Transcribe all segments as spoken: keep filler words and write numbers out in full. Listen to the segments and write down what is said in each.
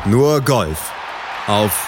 Nur Golf auf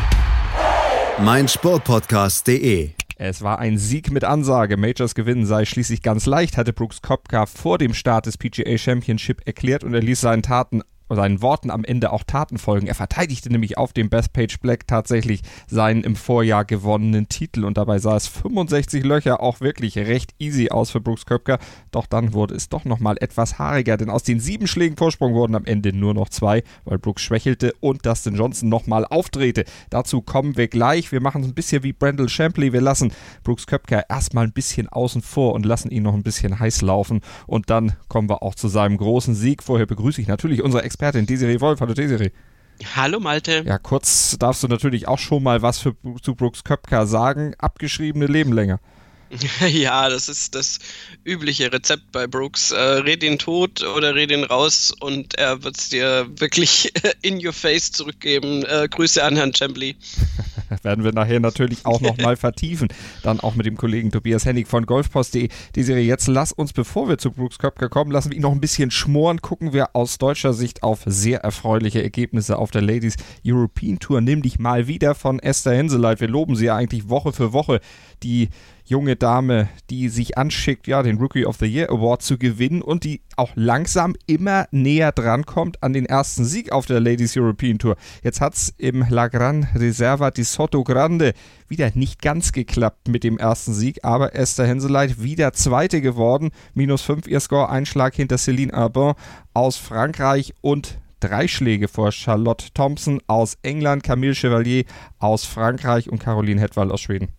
meinsportpodcast punkt de. Es war ein Sieg mit Ansage. Majors gewinnen sei schließlich ganz leicht, hatte Brooks Koepka vor dem Start des P G A Championship erklärt, und er ließ seinen Taten seinen Worten am Ende auch Taten folgen. Er verteidigte nämlich auf dem Bethpage Black tatsächlich seinen im Vorjahr gewonnenen Titel, und dabei sah es fünfundsechzig Löcher auch wirklich recht easy aus für Brooks Koepka. Doch dann wurde es doch nochmal etwas haariger, denn aus den sieben Schlägen Vorsprung wurden am Ende nur noch zwei, weil Brooks schwächelte und Dustin Johnson nochmal aufdrehte. Dazu kommen wir gleich. Wir machen es ein bisschen wie Brandel Champley. Wir lassen Brooks Koepka erstmal ein bisschen außen vor und lassen ihn noch ein bisschen heiß laufen, und dann kommen wir auch zu seinem großen Sieg. Vorher begrüße ich natürlich unsere Expertin Desiree Wolf. Hallo Desiree. Hallo Malte. Ja, kurz darfst du natürlich auch schon mal was für, zu Brooks Koepka sagen. Abgeschriebene leben länger. Ja, das ist das übliche Rezept bei Brooks. Äh, red ihn tot oder red ihn raus, und er wird es dir wirklich in your face zurückgeben. Äh, Grüße an Herrn Champley. Werden wir nachher natürlich auch nochmal vertiefen. Dann auch mit dem Kollegen Tobias Hennig von golfpost punkt de. Die Serie, jetzt lass uns, bevor wir zu Brooks Koepka kommen, lassen wir ihn noch ein bisschen schmoren. Gucken wir aus deutscher Sicht auf sehr erfreuliche Ergebnisse auf der Ladies European Tour. Nämlich mal wieder von Esther Henseleit. Wir loben sie ja eigentlich Woche für Woche. Die junge Dame, die sich anschickt, ja, den Rookie of the Year Award zu gewinnen und die auch langsam immer näher drankommt an den ersten Sieg auf der Ladies European Tour. Jetzt hat es im La Gran Reserva di Sotogrande wieder nicht ganz geklappt mit dem ersten Sieg, aber Esther Henseleit wieder Zweite geworden. Minus fünf ihr Score, ein Schlag hinter Céline Arbin aus Frankreich und drei Schläge vor Charlotte Thompson aus England, Camille Chevalier aus Frankreich und Caroline Hetwall aus Schweden.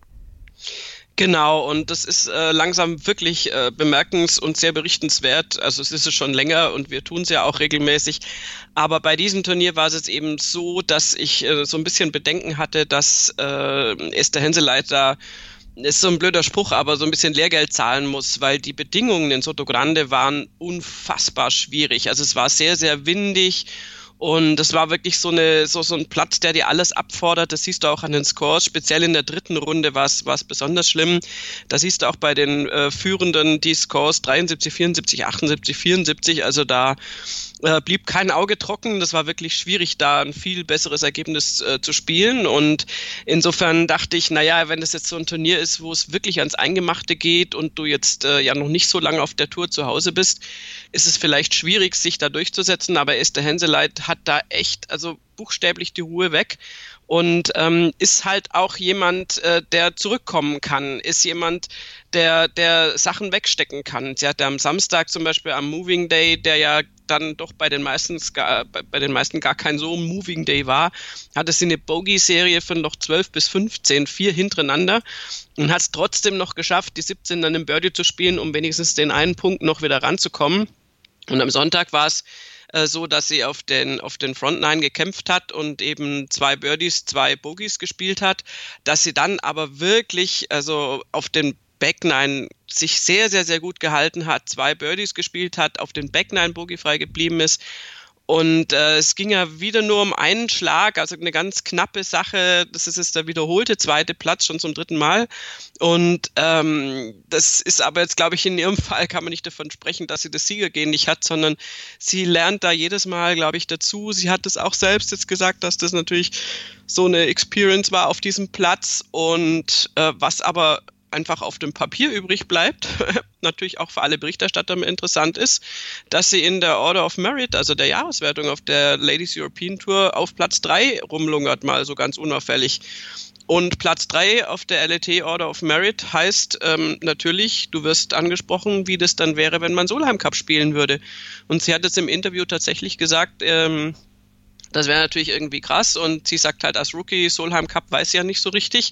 Genau, und das ist äh, langsam wirklich äh, bemerkens- und sehr berichtenswert. Also es ist es schon länger und wir tun es ja auch regelmäßig. Aber bei diesem Turnier war es jetzt eben so, dass ich äh, so ein bisschen Bedenken hatte, dass äh, Esther Henseleit da, ist so ein blöder Spruch, aber so ein bisschen Lehrgeld zahlen muss, weil die Bedingungen in Sotogrande waren unfassbar schwierig. Also es war sehr, sehr windig. Und das war wirklich so eine so so ein Platz, der dir alles abfordert. Das siehst du auch an den Scores. Speziell in der dritten Runde war es besonders schlimm. Da siehst du auch bei den äh, Führenden die Scores dreiundsiebzig, vierundsiebzig, achtundsiebzig, vierundsiebzig. Also da äh, blieb kein Auge trocken. Das war wirklich schwierig, da ein viel besseres Ergebnis äh, zu spielen. Und insofern dachte ich, naja, wenn das jetzt so ein Turnier ist, wo es wirklich ans Eingemachte geht und du jetzt äh, ja noch nicht so lange auf der Tour zu Hause bist, ist es vielleicht schwierig, sich da durchzusetzen. Aber Esther Henseleit hat da echt, also buchstäblich die Ruhe weg, und ähm, ist halt auch jemand, äh, der zurückkommen kann, ist jemand, der der Sachen wegstecken kann. Sie hatte am Samstag zum Beispiel am Moving Day, der ja dann doch bei den meisten gar, bei den meisten gar kein so Moving Day war, hatte sie eine Bogey-Serie von noch zwölf bis fünfzehn, vier hintereinander, und hat es trotzdem noch geschafft, die siebzehn dann im Birdie zu spielen, um wenigstens den einen Punkt noch wieder ranzukommen. Und am Sonntag war es äh, so, dass sie auf den, auf den Front Nine gekämpft hat und eben zwei Birdies, zwei Bogies gespielt hat, dass sie dann aber wirklich, also auf den Back Nine sich sehr, sehr, sehr gut gehalten hat, zwei Birdies gespielt hat, auf den Back Nine bogiefrei geblieben ist. Und äh, es ging ja wieder nur um einen Schlag, also eine ganz knappe Sache. Das ist jetzt der wiederholte zweite Platz, schon zum dritten Mal. Und ähm, das ist aber jetzt, glaube ich, in ihrem Fall kann man nicht davon sprechen, dass sie das Siegergehen nicht hat, sondern sie lernt da jedes Mal, glaube ich, dazu. Sie hat es auch selbst jetzt gesagt, dass das natürlich so eine Experience war auf diesem Platz. Und äh, was aber einfach auf dem Papier übrig bleibt, natürlich auch für alle Berichterstatter interessant ist, dass sie in der Order of Merit, also der Jahreswertung auf der Ladies European Tour, auf Platz drei rumlungert, mal so ganz unauffällig. Und Platz drei auf der L A T Order of Merit heißt ähm, natürlich, du wirst angesprochen, wie das dann wäre, wenn man Solheim Cup spielen würde. Und sie hat jetzt im Interview tatsächlich gesagt, ähm, das wäre natürlich irgendwie krass, und sie sagt halt als Rookie, Solheim Cup weiß sie ja nicht so richtig.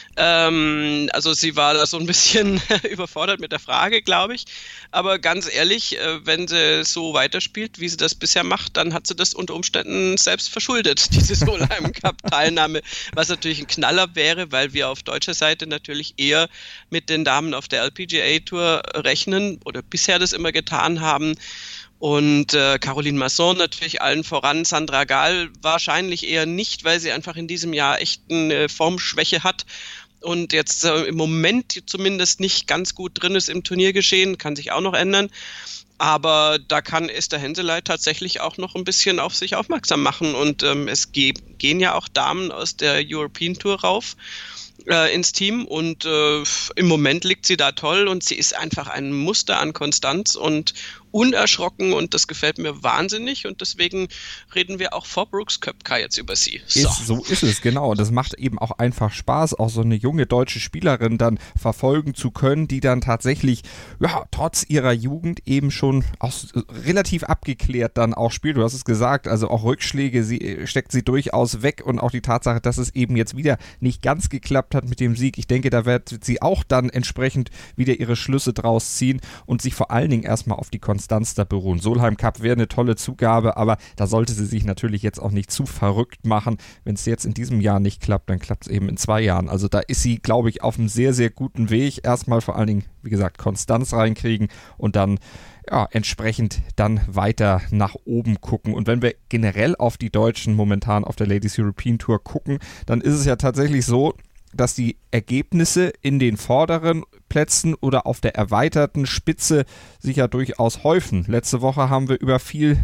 Ähm, also sie war da so ein bisschen überfordert mit der Frage, glaube ich. Aber ganz ehrlich, äh, wenn sie so weiterspielt, wie sie das bisher macht, dann hat sie das unter Umständen selbst verschuldet, diese Solheim Cup Teilnahme, was natürlich ein Knaller wäre, weil wir auf deutscher Seite natürlich eher mit den Damen auf der L P G A Tour rechnen oder bisher das immer getan haben. Und äh, Caroline Masson natürlich allen voran, Sandra Gahl wahrscheinlich eher nicht, weil sie einfach in diesem Jahr echt eine Formschwäche hat. und jetzt äh, im Moment zumindest nicht ganz gut drin ist im Turniergeschehen, kann sich auch noch ändern. Aber da kann Esther Henseleit tatsächlich auch noch ein bisschen auf sich aufmerksam machen. Und ähm, es ge- gehen ja auch Damen aus der European Tour rauf äh, ins Team. Und äh, im Moment liegt sie da toll und sie ist einfach ein Muster an Konstanz und unerschrocken. Und das gefällt mir wahnsinnig. Und deswegen reden wir auch vor Brooks Koepka jetzt über sie. So. Ist, so ist es, genau. Und das macht eben auch einfach Spaß, auch so eine junge deutsche Spielerin dann verfolgen zu können, die dann tatsächlich, ja, trotz ihrer Jugend eben schon auch relativ abgeklärt dann auch spielt. Du hast es gesagt, also auch Rückschläge sie, steckt sie durchaus weg und auch die Tatsache, dass es eben jetzt wieder nicht ganz geklappt hat mit dem Sieg. Ich denke, da wird sie auch dann entsprechend wieder ihre Schlüsse draus ziehen und sich vor allen Dingen erstmal auf die Konstanz da beruhen. Solheim Cup wäre eine tolle Zugabe, aber da sollte sie sich natürlich jetzt auch nicht zu verrückt machen. Wenn es jetzt in diesem Jahr nicht klappt, dann klappt es eben in zwei Jahren. Also da ist sie, glaube ich, auf einem sehr, sehr guten Weg. Erstmal vor allen Dingen, wie gesagt, Konstanz reinkriegen und dann ja, entsprechend dann weiter nach oben gucken. Und wenn wir generell auf die Deutschen momentan auf der Ladies European Tour gucken, dann ist es ja tatsächlich so, dass die Ergebnisse in den vorderen Plätzen oder auf der erweiterten Spitze sich ja durchaus häufen. Letzte Woche haben wir über viel,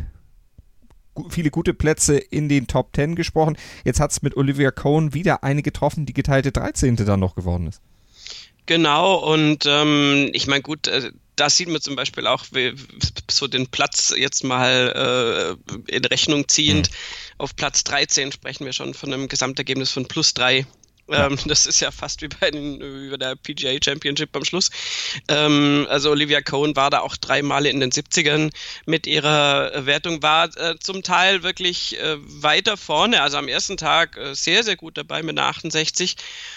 viele gute Plätze in den Top Ten gesprochen. Jetzt hat es mit Olivia Cohn wieder eine getroffen, die geteilte dreizehnte dann noch geworden ist. Genau, und ähm, ich meine, gut, äh, da sieht man zum Beispiel auch wie, so den Platz jetzt mal äh, in Rechnung ziehend. Mhm. Auf Platz dreizehn sprechen wir schon von einem Gesamtergebnis von plus drei. Ja. Ähm, das ist ja fast wie bei, den, wie bei der P G A Championship am Schluss. Ähm, also Olivia Cohn war da auch drei Male in den siebzigern mit ihrer Wertung, war äh, zum Teil wirklich äh, weiter vorne, also am ersten Tag äh, sehr, sehr gut dabei mit einer achtundsechzig.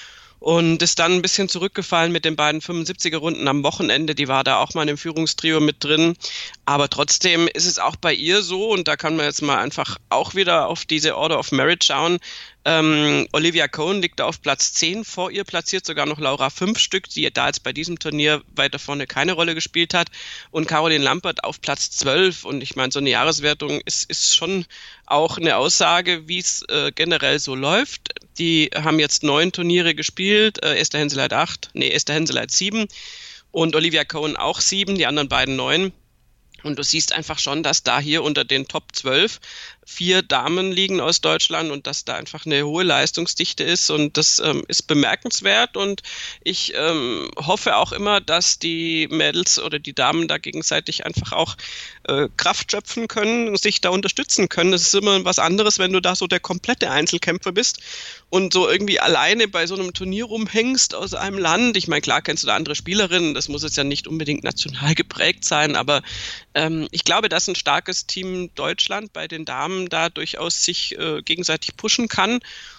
Und ist dann ein bisschen zurückgefallen mit den beiden fünfundsiebziger-Runden am Wochenende. Die war da auch mal im Führungstrio mit drin. Aber trotzdem ist es auch bei ihr so, und da kann man jetzt mal einfach auch wieder auf diese Order of Merit schauen. Ähm, Olivia Cohn liegt da auf Platz zehn, vor ihr platziert sogar noch Laura Fünfstück, die da jetzt bei diesem Turnier weiter vorne keine Rolle gespielt hat, und Caroline Lampert auf Platz zwölf. Und ich meine, so eine Jahreswertung ist, ist schon auch eine Aussage, wie es äh, generell so läuft. Die haben jetzt neun Turniere gespielt, äh, Esther Henseleit acht, nee, Esther Henseleit sieben und Olivia Cohn auch sieben, die anderen beiden neun. Und du siehst einfach schon, dass da hier unter den Top zwölf vier Damen liegen aus Deutschland und dass da einfach eine hohe Leistungsdichte ist, und das ähm, ist bemerkenswert, und ich ähm, hoffe auch immer, dass die Mädels oder die Damen da gegenseitig einfach auch äh, Kraft schöpfen können, sich da unterstützen können. Das ist immer was anderes, wenn du da so der komplette Einzelkämpfer bist und so irgendwie alleine bei so einem Turnier rumhängst aus einem Land. Ich meine, klar kennst du da andere Spielerinnen, das muss jetzt ja nicht unbedingt national geprägt sein, aber ähm, ich glaube, dass ein starkes Team Deutschland bei den Damen da durchaus sich äh, gegenseitig pushen kann,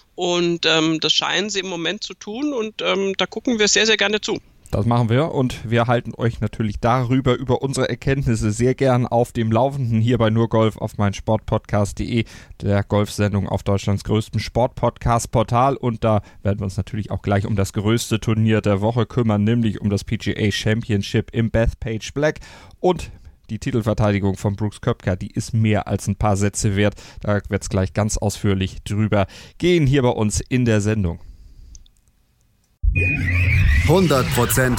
und ähm, das scheinen sie im Moment zu tun, und ähm, da gucken wir sehr, sehr gerne zu. Das machen wir, und wir halten euch natürlich darüber, über unsere Erkenntnisse sehr gern auf dem Laufenden hier bei Nur Golf auf meinsportpodcast punkt de, der Golfsendung auf Deutschlands größtem Sportpodcast-Portal, und da werden wir uns natürlich auch gleich um das größte Turnier der Woche kümmern, nämlich um das P G A Championship im Bethpage Black, und die Titelverteidigung von Brooks Koepka, die ist mehr als ein paar Sätze wert. Da wird es gleich ganz ausführlich drüber gehen hier bei uns in der Sendung. hundert Prozent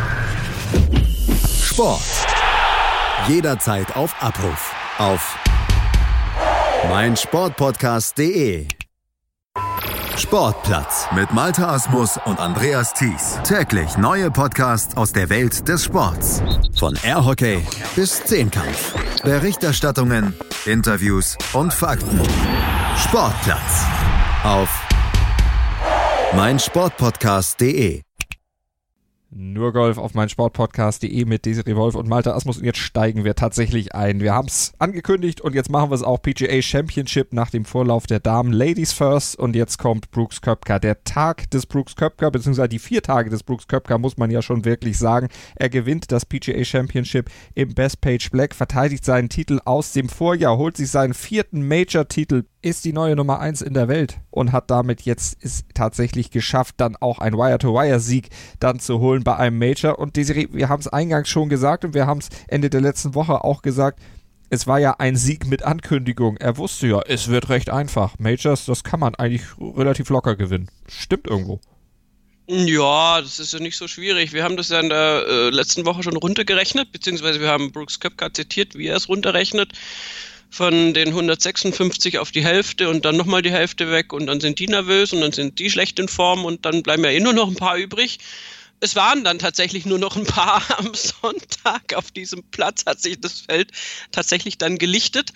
Sport. Jederzeit auf Abruf. Auf meinsportpodcast punkt de. Sportplatz mit Malte Asmus und Andreas Thies. Täglich neue Podcasts aus der Welt des Sports. Von Airhockey bis Zehnkampf. Berichterstattungen, Interviews und Fakten. Sportplatz auf meinsportpodcast punkt de. Nur Golf auf meinsportpodcast punkt de mit Desiree Wolf und Malte Asmus, und jetzt steigen wir tatsächlich ein. Wir haben es angekündigt und jetzt machen wir es auch. P G A Championship nach dem Vorlauf der Damen, Ladies first, und jetzt kommt Brooks Koepka. Der Tag des Brooks Koepka, beziehungsweise die vier Tage des Brooks Koepka, muss man ja schon wirklich sagen. Er gewinnt das P G A Championship im Bethpage Black, verteidigt seinen Titel aus dem Vorjahr, holt sich seinen vierten Major-Titel, ist die neue Nummer eins in der Welt und hat damit jetzt es tatsächlich geschafft, dann auch einen Wire-to-Wire-Sieg dann zu holen bei einem Major. Und Desiree, wir haben es eingangs schon gesagt und wir haben es Ende der letzten Woche auch gesagt, es war ja ein Sieg mit Ankündigung. Er wusste ja, es wird recht einfach. Majors, das kann man eigentlich relativ locker gewinnen. Stimmt irgendwo. Ja, das ist ja nicht so schwierig. Wir haben das ja in der äh, letzten Woche schon runtergerechnet, beziehungsweise wir haben Brooks Koepka zitiert, wie er es runterrechnet. Von den hundertsechsundfünfzig auf die Hälfte und dann nochmal die Hälfte weg und dann sind die nervös und dann sind die schlecht in Form und dann bleiben ja eh nur noch ein paar übrig. Es waren dann tatsächlich nur noch ein paar am Sonntag. Auf diesem Platz hat sich das Feld tatsächlich dann gelichtet.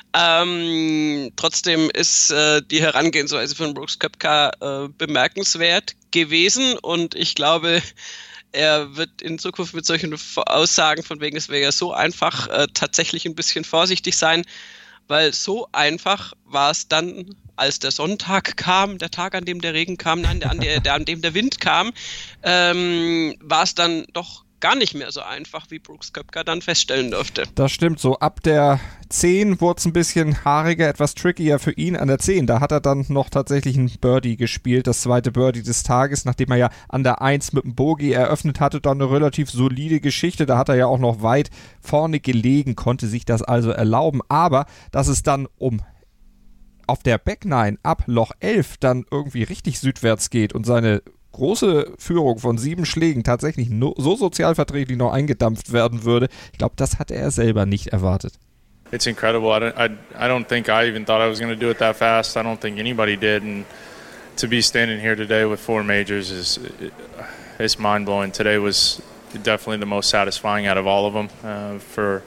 Ähm, trotzdem ist äh, die Herangehensweise von Brooks Koepka äh, bemerkenswert gewesen und ich glaube, er wird in Zukunft mit solchen Aussagen von wegen, es wäre ja so einfach, äh, tatsächlich ein bisschen vorsichtig sein, weil so einfach war es dann, als der Sonntag kam, der Tag, an dem der Regen kam, nein, der, an, der, der, an dem der Wind kam, ähm, war es dann doch gar nicht mehr so einfach, wie Brooks Koepka dann feststellen durfte. Das stimmt, so ab der zehn wurde es ein bisschen haariger, etwas trickier für ihn an der zehn. Da hat er dann noch tatsächlich ein Birdie gespielt, das zweite Birdie des Tages, nachdem er ja an der eins mit dem Bogey eröffnet hatte, dann eine relativ solide Geschichte. Da hat er ja auch noch weit vorne gelegen, konnte sich das also erlauben. Aber dass es dann um auf der Back nine ab Loch elf dann irgendwie richtig südwärts geht und seine große Führung von sieben Schlägen tatsächlich no, so sozialverträglich noch eingedampft werden würde, ich glaube, das hatte er selber nicht erwartet. It's incredible. I don't, I, I don't think I even thought I was going to do it that fast. I don't think anybody did. And to be standing here today with four majors is it's mind-blowing. Today was definitely the most satisfying out of all of them uh, for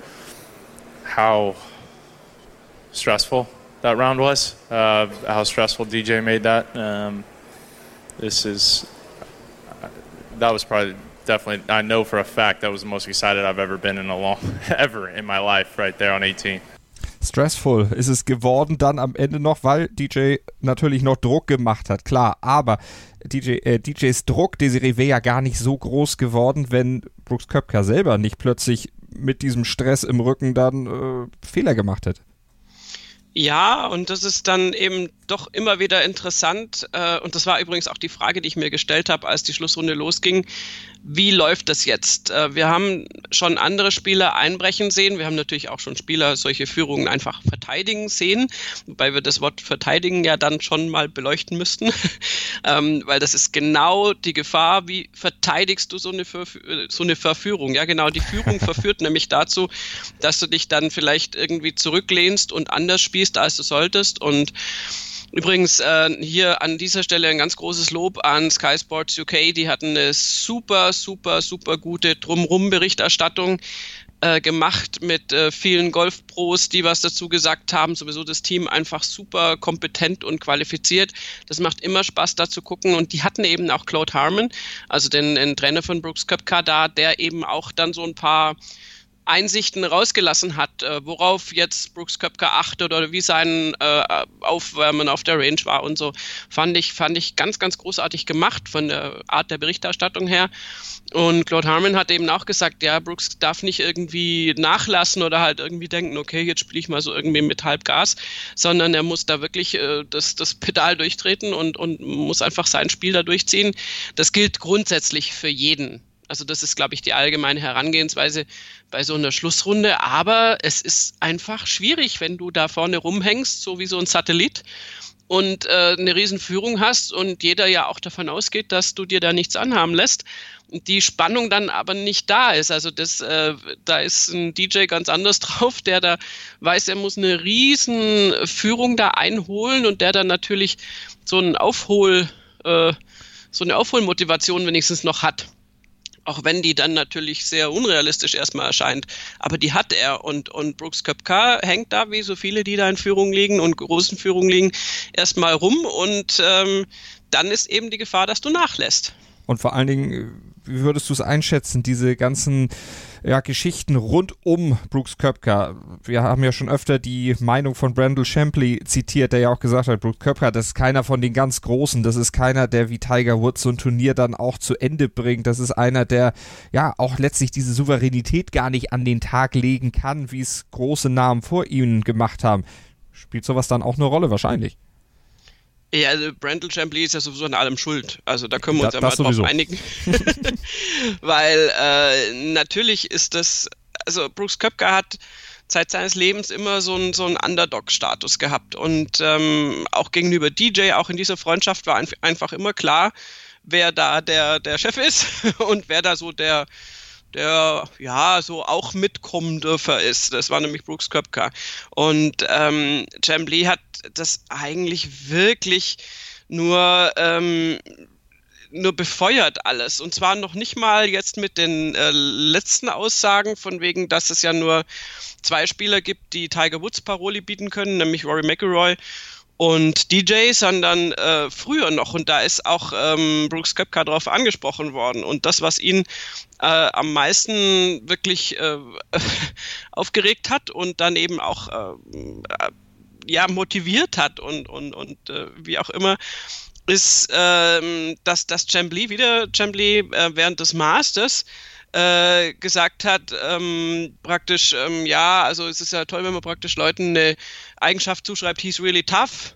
how stressful that round was, uh, how stressful D J made that. Um, this is, that was probably definitely, I know for a fact that was the most excited I've ever been in a long, ever in my life right there on eighteen. Stressful ist es geworden dann am Ende noch, weil D J natürlich noch Druck gemacht hat, klar, aber D J, äh, D Js Druck, Desiree, wäre ja gar nicht so groß geworden, wenn Brooks Koepka selber nicht plötzlich mit diesem Stress im Rücken dann äh, Fehler gemacht hätte. Ja, und das ist dann eben doch immer wieder interessant, äh, und das war übrigens auch die Frage, die ich mir gestellt habe, als die Schlussrunde losging. Wie läuft das jetzt? Äh, wir haben schon andere Spieler einbrechen sehen, wir haben natürlich auch schon Spieler solche Führungen einfach verteidigen sehen, wobei wir das Wort verteidigen ja dann schon mal beleuchten müssten, ähm, weil das ist genau die Gefahr, wie verteidigst du so eine, Verf- so eine Verführung? Ja, genau, die Führung verführt nämlich dazu, dass du dich dann vielleicht irgendwie zurücklehnst und anders spielst, als du solltest. Und übrigens äh, hier an dieser Stelle ein ganz großes Lob an Sky Sports U K. Die hatten eine super, super, super gute Drumrum-Berichterstattung äh, gemacht mit äh, vielen Golfpros, die was dazu gesagt haben. Sowieso das Team einfach super kompetent und qualifiziert. Das macht immer Spaß, da zu gucken. Und die hatten eben auch Claude Harmon, also den, den Trainer von Brooks Koepka da, der eben auch dann so ein paar Einsichten rausgelassen hat, äh, worauf jetzt Brooks Koepka achtet oder wie sein äh, Aufwärmen auf der Range war und so, fand ich, fand ich ganz, ganz großartig gemacht von der Art der Berichterstattung her. Und Claude Harmon hat eben auch gesagt, ja, Brooks darf nicht irgendwie nachlassen oder halt irgendwie denken, okay, jetzt spiele ich mal so irgendwie mit Halbgas, sondern er muss da wirklich äh, das, das Pedal durchtreten und, und muss einfach sein Spiel da durchziehen. Das gilt grundsätzlich für jeden. Also das ist, glaube ich, die allgemeine Herangehensweise bei so einer Schlussrunde. Aber es ist einfach schwierig, wenn du da vorne rumhängst, so wie so ein Satellit und äh, eine Riesenführung hast und jeder ja auch davon ausgeht, dass du dir da nichts anhaben lässt. Die Spannung dann aber nicht da ist. Also das, äh, da ist ein D J ganz anders drauf, der da weiß, er muss eine Riesenführung da einholen und der dann natürlich so ein Aufhol, äh, so eine Aufholmotivation wenigstens noch hat. Auch wenn die dann natürlich sehr unrealistisch erstmal erscheint. Aber die hat er. Und, und Brooks Koepka hängt da, wie so viele, die da in Führung liegen und großen Führung liegen, erstmal rum. Und ähm, dann ist eben die Gefahr, dass du nachlässt. Und vor allen Dingen, wie würdest du es einschätzen, diese ganzen ja, Geschichten rund um Brooks Koepka? Wir haben ja schon öfter die Meinung von Brandel Shamply zitiert, der ja auch gesagt hat, Brooks Koepka, das ist keiner von den ganz Großen, das ist keiner, der wie Tiger Woods so ein Turnier dann auch zu Ende bringt, das ist einer, der ja auch letztlich diese Souveränität gar nicht an den Tag legen kann, wie es große Namen vor ihm gemacht haben. Spielt sowas dann auch eine Rolle wahrscheinlich? Ja, also Brandel Chambly ist ja sowieso an allem schuld. Also da können wir uns da, ja mal sowieso. drauf einigen. Weil äh, natürlich ist das, also Brooks Koepka hat Zeit seines Lebens immer so einen so einen Underdog-Status gehabt. Und ähm, auch gegenüber D J, auch in dieser Freundschaft war ein, einfach immer klar, wer da der, der Chef ist und wer da so der, der ja so auch mitkommen dürfer ist. Das war nämlich Brooks Koepka. Und ähm, Chambly hat das eigentlich wirklich nur ähm, nur befeuert alles. Und zwar noch nicht mal jetzt mit den äh, letzten Aussagen von wegen, dass es ja nur zwei Spieler gibt, die Tiger Woods Paroli bieten können, nämlich Rory McIlroy und D J, sondern äh, früher noch. Und da ist auch ähm, Brooks Koepka drauf angesprochen worden. Und das, was ihn äh, am meisten wirklich äh, aufgeregt hat und dann eben auch äh, ja, motiviert hat und, und, und äh, wie auch immer, ist, ähm, dass das Chambly wieder, Chambly äh, während des Masters äh, gesagt hat, ähm, praktisch, ähm, ja, also es ist ja toll, wenn man praktisch Leuten eine Eigenschaft zuschreibt, he's really tough.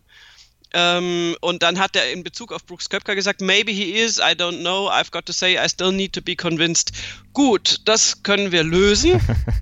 Ähm, und dann hat er in Bezug auf Brooks Koepka gesagt, maybe he is, I don't know, I've got to say, I still need to be convinced. Gut, das können wir lösen.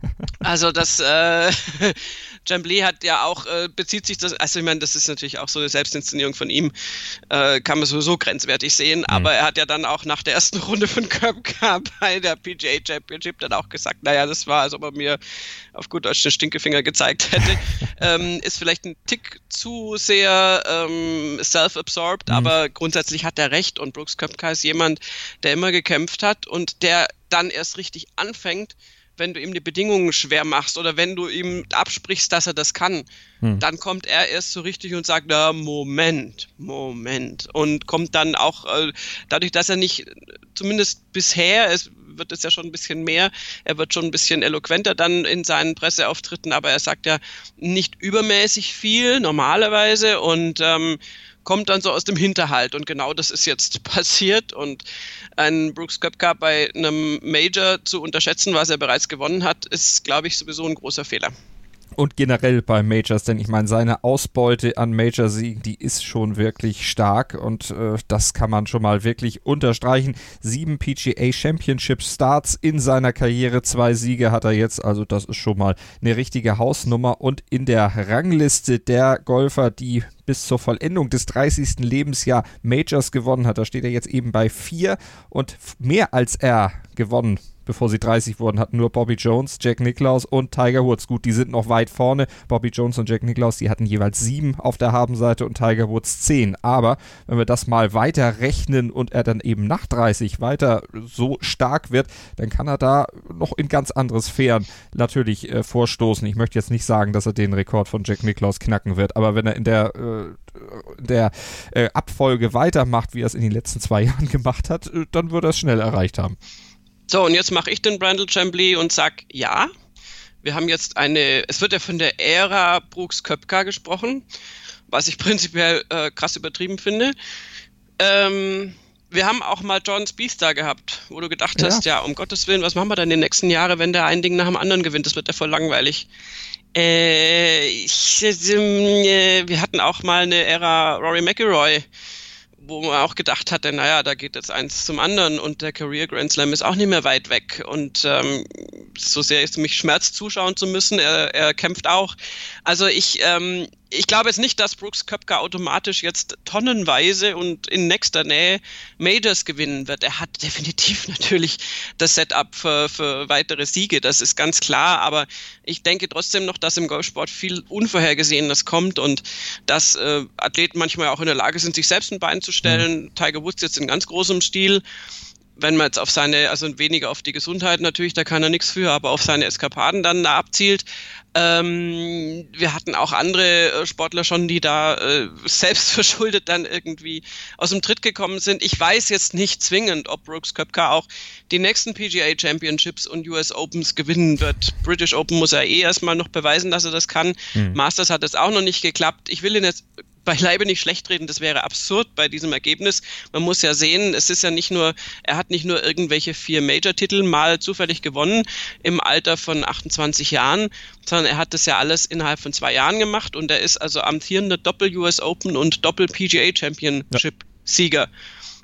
Also das äh, Chambly hat ja auch, äh, bezieht sich das, also ich meine, das ist natürlich auch so eine Selbstinszenierung von ihm, äh, kann man sowieso grenzwertig sehen, mhm. aber er hat ja dann auch nach der ersten Runde von Koepka bei der P G A Championship dann auch gesagt, naja, das war, als ob er mir auf gut Deutsch den Stinkefinger gezeigt hätte. ähm, ist vielleicht ein Tick zu sehr ähm, self-absorbed, mhm. aber grundsätzlich hat er recht und Brooks Koepka ist jemand, der immer gekämpft hat und der dann erst richtig anfängt, wenn du ihm die Bedingungen schwer machst oder wenn du ihm absprichst, dass er das kann, hm. dann kommt er erst so richtig und sagt, na, Moment, Moment. Und kommt dann auch, äh, dadurch, dass er nicht, zumindest bisher, es wird es ja schon ein bisschen mehr, er wird schon ein bisschen eloquenter dann in seinen Presseauftritten, aber er sagt ja nicht übermäßig viel, normalerweise, und ähm, kommt dann so aus dem Hinterhalt und genau das ist jetzt passiert und ein Brooks Koepka bei einem Major zu unterschätzen, was er bereits gewonnen hat, ist, glaube ich, sowieso ein großer Fehler. Und generell bei Majors, denn ich meine, seine Ausbeute an Major-Siegen, die ist schon wirklich stark und äh, das kann man schon mal wirklich unterstreichen. Sieben P G A Championship Starts in seiner Karriere, zwei Siege hat er jetzt, also das ist schon mal eine richtige Hausnummer und in der Rangliste der Golfer, die bis zur Vollendung des dreißigsten Lebensjahr Majors gewonnen hat, da steht er jetzt eben bei vier und mehr als er gewonnen, bevor sie dreißig wurden, hatten nur Bobby Jones, Jack Nicklaus und Tiger Woods. Gut, die sind noch weit vorne. Bobby Jones und Jack Nicklaus, die hatten jeweils sieben auf der Habenseite und Tiger Woods zehn. Aber wenn wir das mal weiter rechnen und er dann eben nach dreißig weiter so stark wird, dann kann er da noch in ganz andere Sphären natürlich äh, vorstoßen. Ich möchte jetzt nicht sagen, dass er den Rekord von Jack Nicklaus knacken wird, aber wenn er in der, äh, der äh, Abfolge weitermacht, wie er es in den letzten zwei Jahren gemacht hat, äh, dann wird er es schnell erreicht haben. So, und jetzt mache ich den Brandel Chambly und sag, ja, wir haben jetzt eine, es wird ja von der Ära Brooks Koepka gesprochen, was ich prinzipiell äh, krass übertrieben finde. Ähm, wir haben auch mal Jordan Spieth da gehabt, wo du gedacht ja. hast, ja, um Gottes Willen, was machen wir dann in den nächsten Jahren, wenn der ein Ding nach dem anderen gewinnt? Das wird ja voll langweilig. Äh, ich, äh, wir hatten auch mal eine Ära Rory McIlroy, wo man auch gedacht hatte, naja, da geht jetzt eins zum anderen und der Career Grand Slam ist auch nicht mehr weit weg und ähm, so sehr es mich schmerzt, zuschauen zu müssen, er, er kämpft auch. Also ich, ähm, ich glaube jetzt nicht, dass Brooks Koepka automatisch jetzt tonnenweise und in nächster Nähe Majors gewinnen wird. Er hat definitiv natürlich das Setup für, für weitere Siege, das ist ganz klar, aber ich denke trotzdem noch, dass im Golfsport viel Unvorhergesehenes kommt und dass äh, Athleten manchmal auch in der Lage sind, sich selbst ein Bein zu stellen. Mhm. Tiger Woods jetzt in ganz großem Stil. Wenn man jetzt auf seine, also weniger auf die Gesundheit natürlich, da kann er nichts für, aber auf seine Eskapaden dann da abzielt. Ähm, wir hatten auch andere Sportler schon, die da äh, selbst verschuldet dann irgendwie aus dem Tritt gekommen sind. Ich weiß jetzt nicht zwingend, ob Brooks Koepka auch die nächsten P G A Championships und U S Opens gewinnen wird. British Open muss er eh erstmal noch beweisen, dass er das kann. Mhm. Masters hat es auch noch nicht geklappt. Ich will ihn jetzt beileibe nicht schlecht reden, das wäre absurd bei diesem Ergebnis. Man muss ja sehen, es ist ja nicht nur, er hat nicht nur irgendwelche vier Major-Titel mal zufällig gewonnen im Alter von achtundzwanzig Jahren, sondern er hat das ja alles innerhalb von zwei Jahren gemacht und er ist also amtierender Doppel-U S Open und Doppel-P G A Championship-Sieger.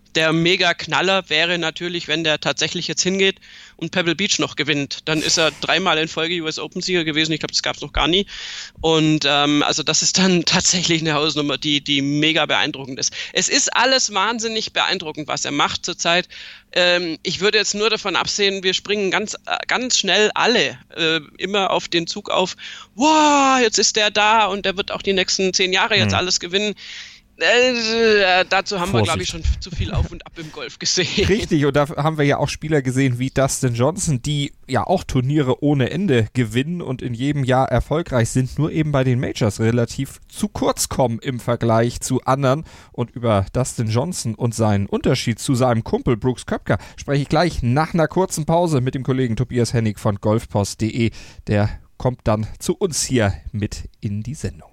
Der Mega-Knaller wäre natürlich, wenn der tatsächlich jetzt hingeht und Pebble Beach noch gewinnt. Dann ist er dreimal in Folge U S Open-Sieger gewesen. Ich glaube, das gab es noch gar nie. Und ähm, also das ist dann tatsächlich eine Hausnummer, die, die mega beeindruckend ist. Es ist alles wahnsinnig beeindruckend, was er macht zurzeit. Ähm, ich würde jetzt nur davon absehen, wir springen ganz, ganz schnell alle äh, immer auf den Zug auf. Wow, jetzt ist der da und der wird auch die nächsten zehn Jahre jetzt mhm. alles gewinnen. Äh, dazu haben Vorsicht. wir, glaube ich, schon zu viel Auf und Ab im Golf gesehen. Richtig, und da haben wir ja auch Spieler gesehen wie Dustin Johnson, die ja auch Turniere ohne Ende gewinnen und in jedem Jahr erfolgreich sind, nur eben bei den Majors relativ zu kurz kommen im Vergleich zu anderen. Und über Dustin Johnson und seinen Unterschied zu seinem Kumpel Brooks Koepka spreche ich gleich nach einer kurzen Pause mit dem Kollegen Tobias Hennig von golfpost punkt de. Der kommt dann zu uns hier mit in die Sendung.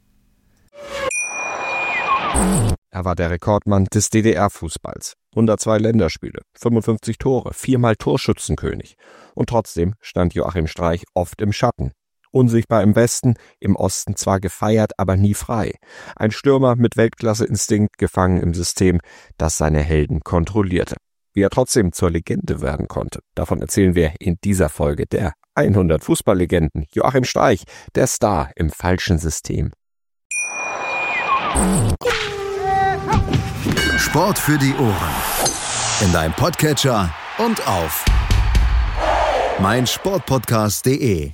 Er war der Rekordmann des D D R-Fußballs. hundertzwei Länderspiele, fünfundfünfzig Tore, viermal Torschützenkönig. Und trotzdem stand Joachim Streich oft im Schatten. Unsichtbar im Westen, im Osten zwar gefeiert, aber nie frei. Ein Stürmer mit Weltklasse-Instinkt, gefangen im System, das seine Helden kontrollierte. Wie er trotzdem zur Legende werden konnte, davon erzählen wir in dieser Folge der hundert Fußballlegenden. Joachim Streich, der Star im falschen System. Sport für die Ohren. In deinem Podcatcher und auf meinsportpodcast punkt de.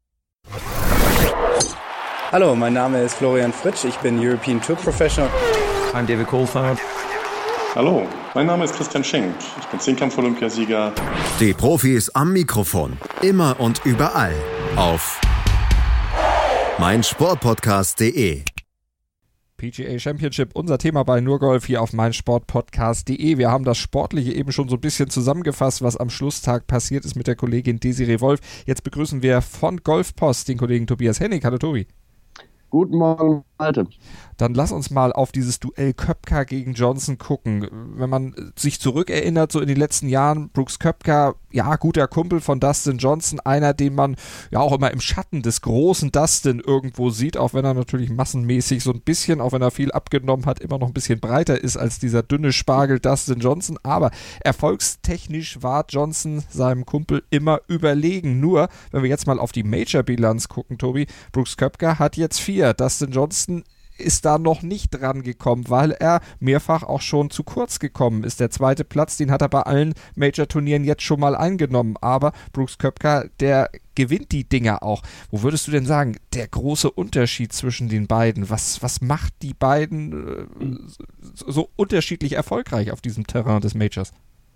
Hallo, mein Name ist Florian Fritsch, ich bin European Tour Professional. I'm David Coulthard. Hallo, mein Name ist Christian Schenk, ich bin Zehnkampf-Olympiasieger. Die Profis am Mikrofon, immer und überall auf meinsportpodcast punkt de. P G A Championship, unser Thema bei Nurgolf hier auf meinsportpodcast punkt de. Wir haben das Sportliche eben schon so ein bisschen zusammengefasst, was am Schlusstag passiert ist mit der Kollegin Desiree Wolf. Jetzt begrüßen wir von Golfpost den Kollegen Tobias Hennig. Hallo Tobi. Guten Morgen, Malte. Dann lass uns mal auf dieses Duell Koepka gegen Johnson gucken. Wenn man sich zurückerinnert, so in den letzten Jahren, Brooks Koepka, ja, guter Kumpel von Dustin Johnson, einer, den man ja auch immer im Schatten des großen Dustin irgendwo sieht, auch wenn er natürlich massenmäßig so ein bisschen, auch wenn er viel abgenommen hat, immer noch ein bisschen breiter ist als dieser dünne Spargel Dustin Johnson. Aber erfolgstechnisch war Johnson seinem Kumpel immer überlegen. Nur, wenn wir jetzt mal auf die Major-Bilanz gucken, Tobi, Brooks Koepka hat jetzt vier. Dustin Johnson ist da noch nicht dran gekommen, weil er mehrfach auch schon zu kurz gekommen ist. Der zweite Platz, den hat er bei allen Major-Turnieren jetzt schon mal eingenommen, aber Brooks Koepka, der gewinnt die Dinger auch. Wo würdest du denn sagen, der große Unterschied zwischen den beiden, was, was macht die beiden äh, so unterschiedlich erfolgreich auf diesem Terrain des Majors?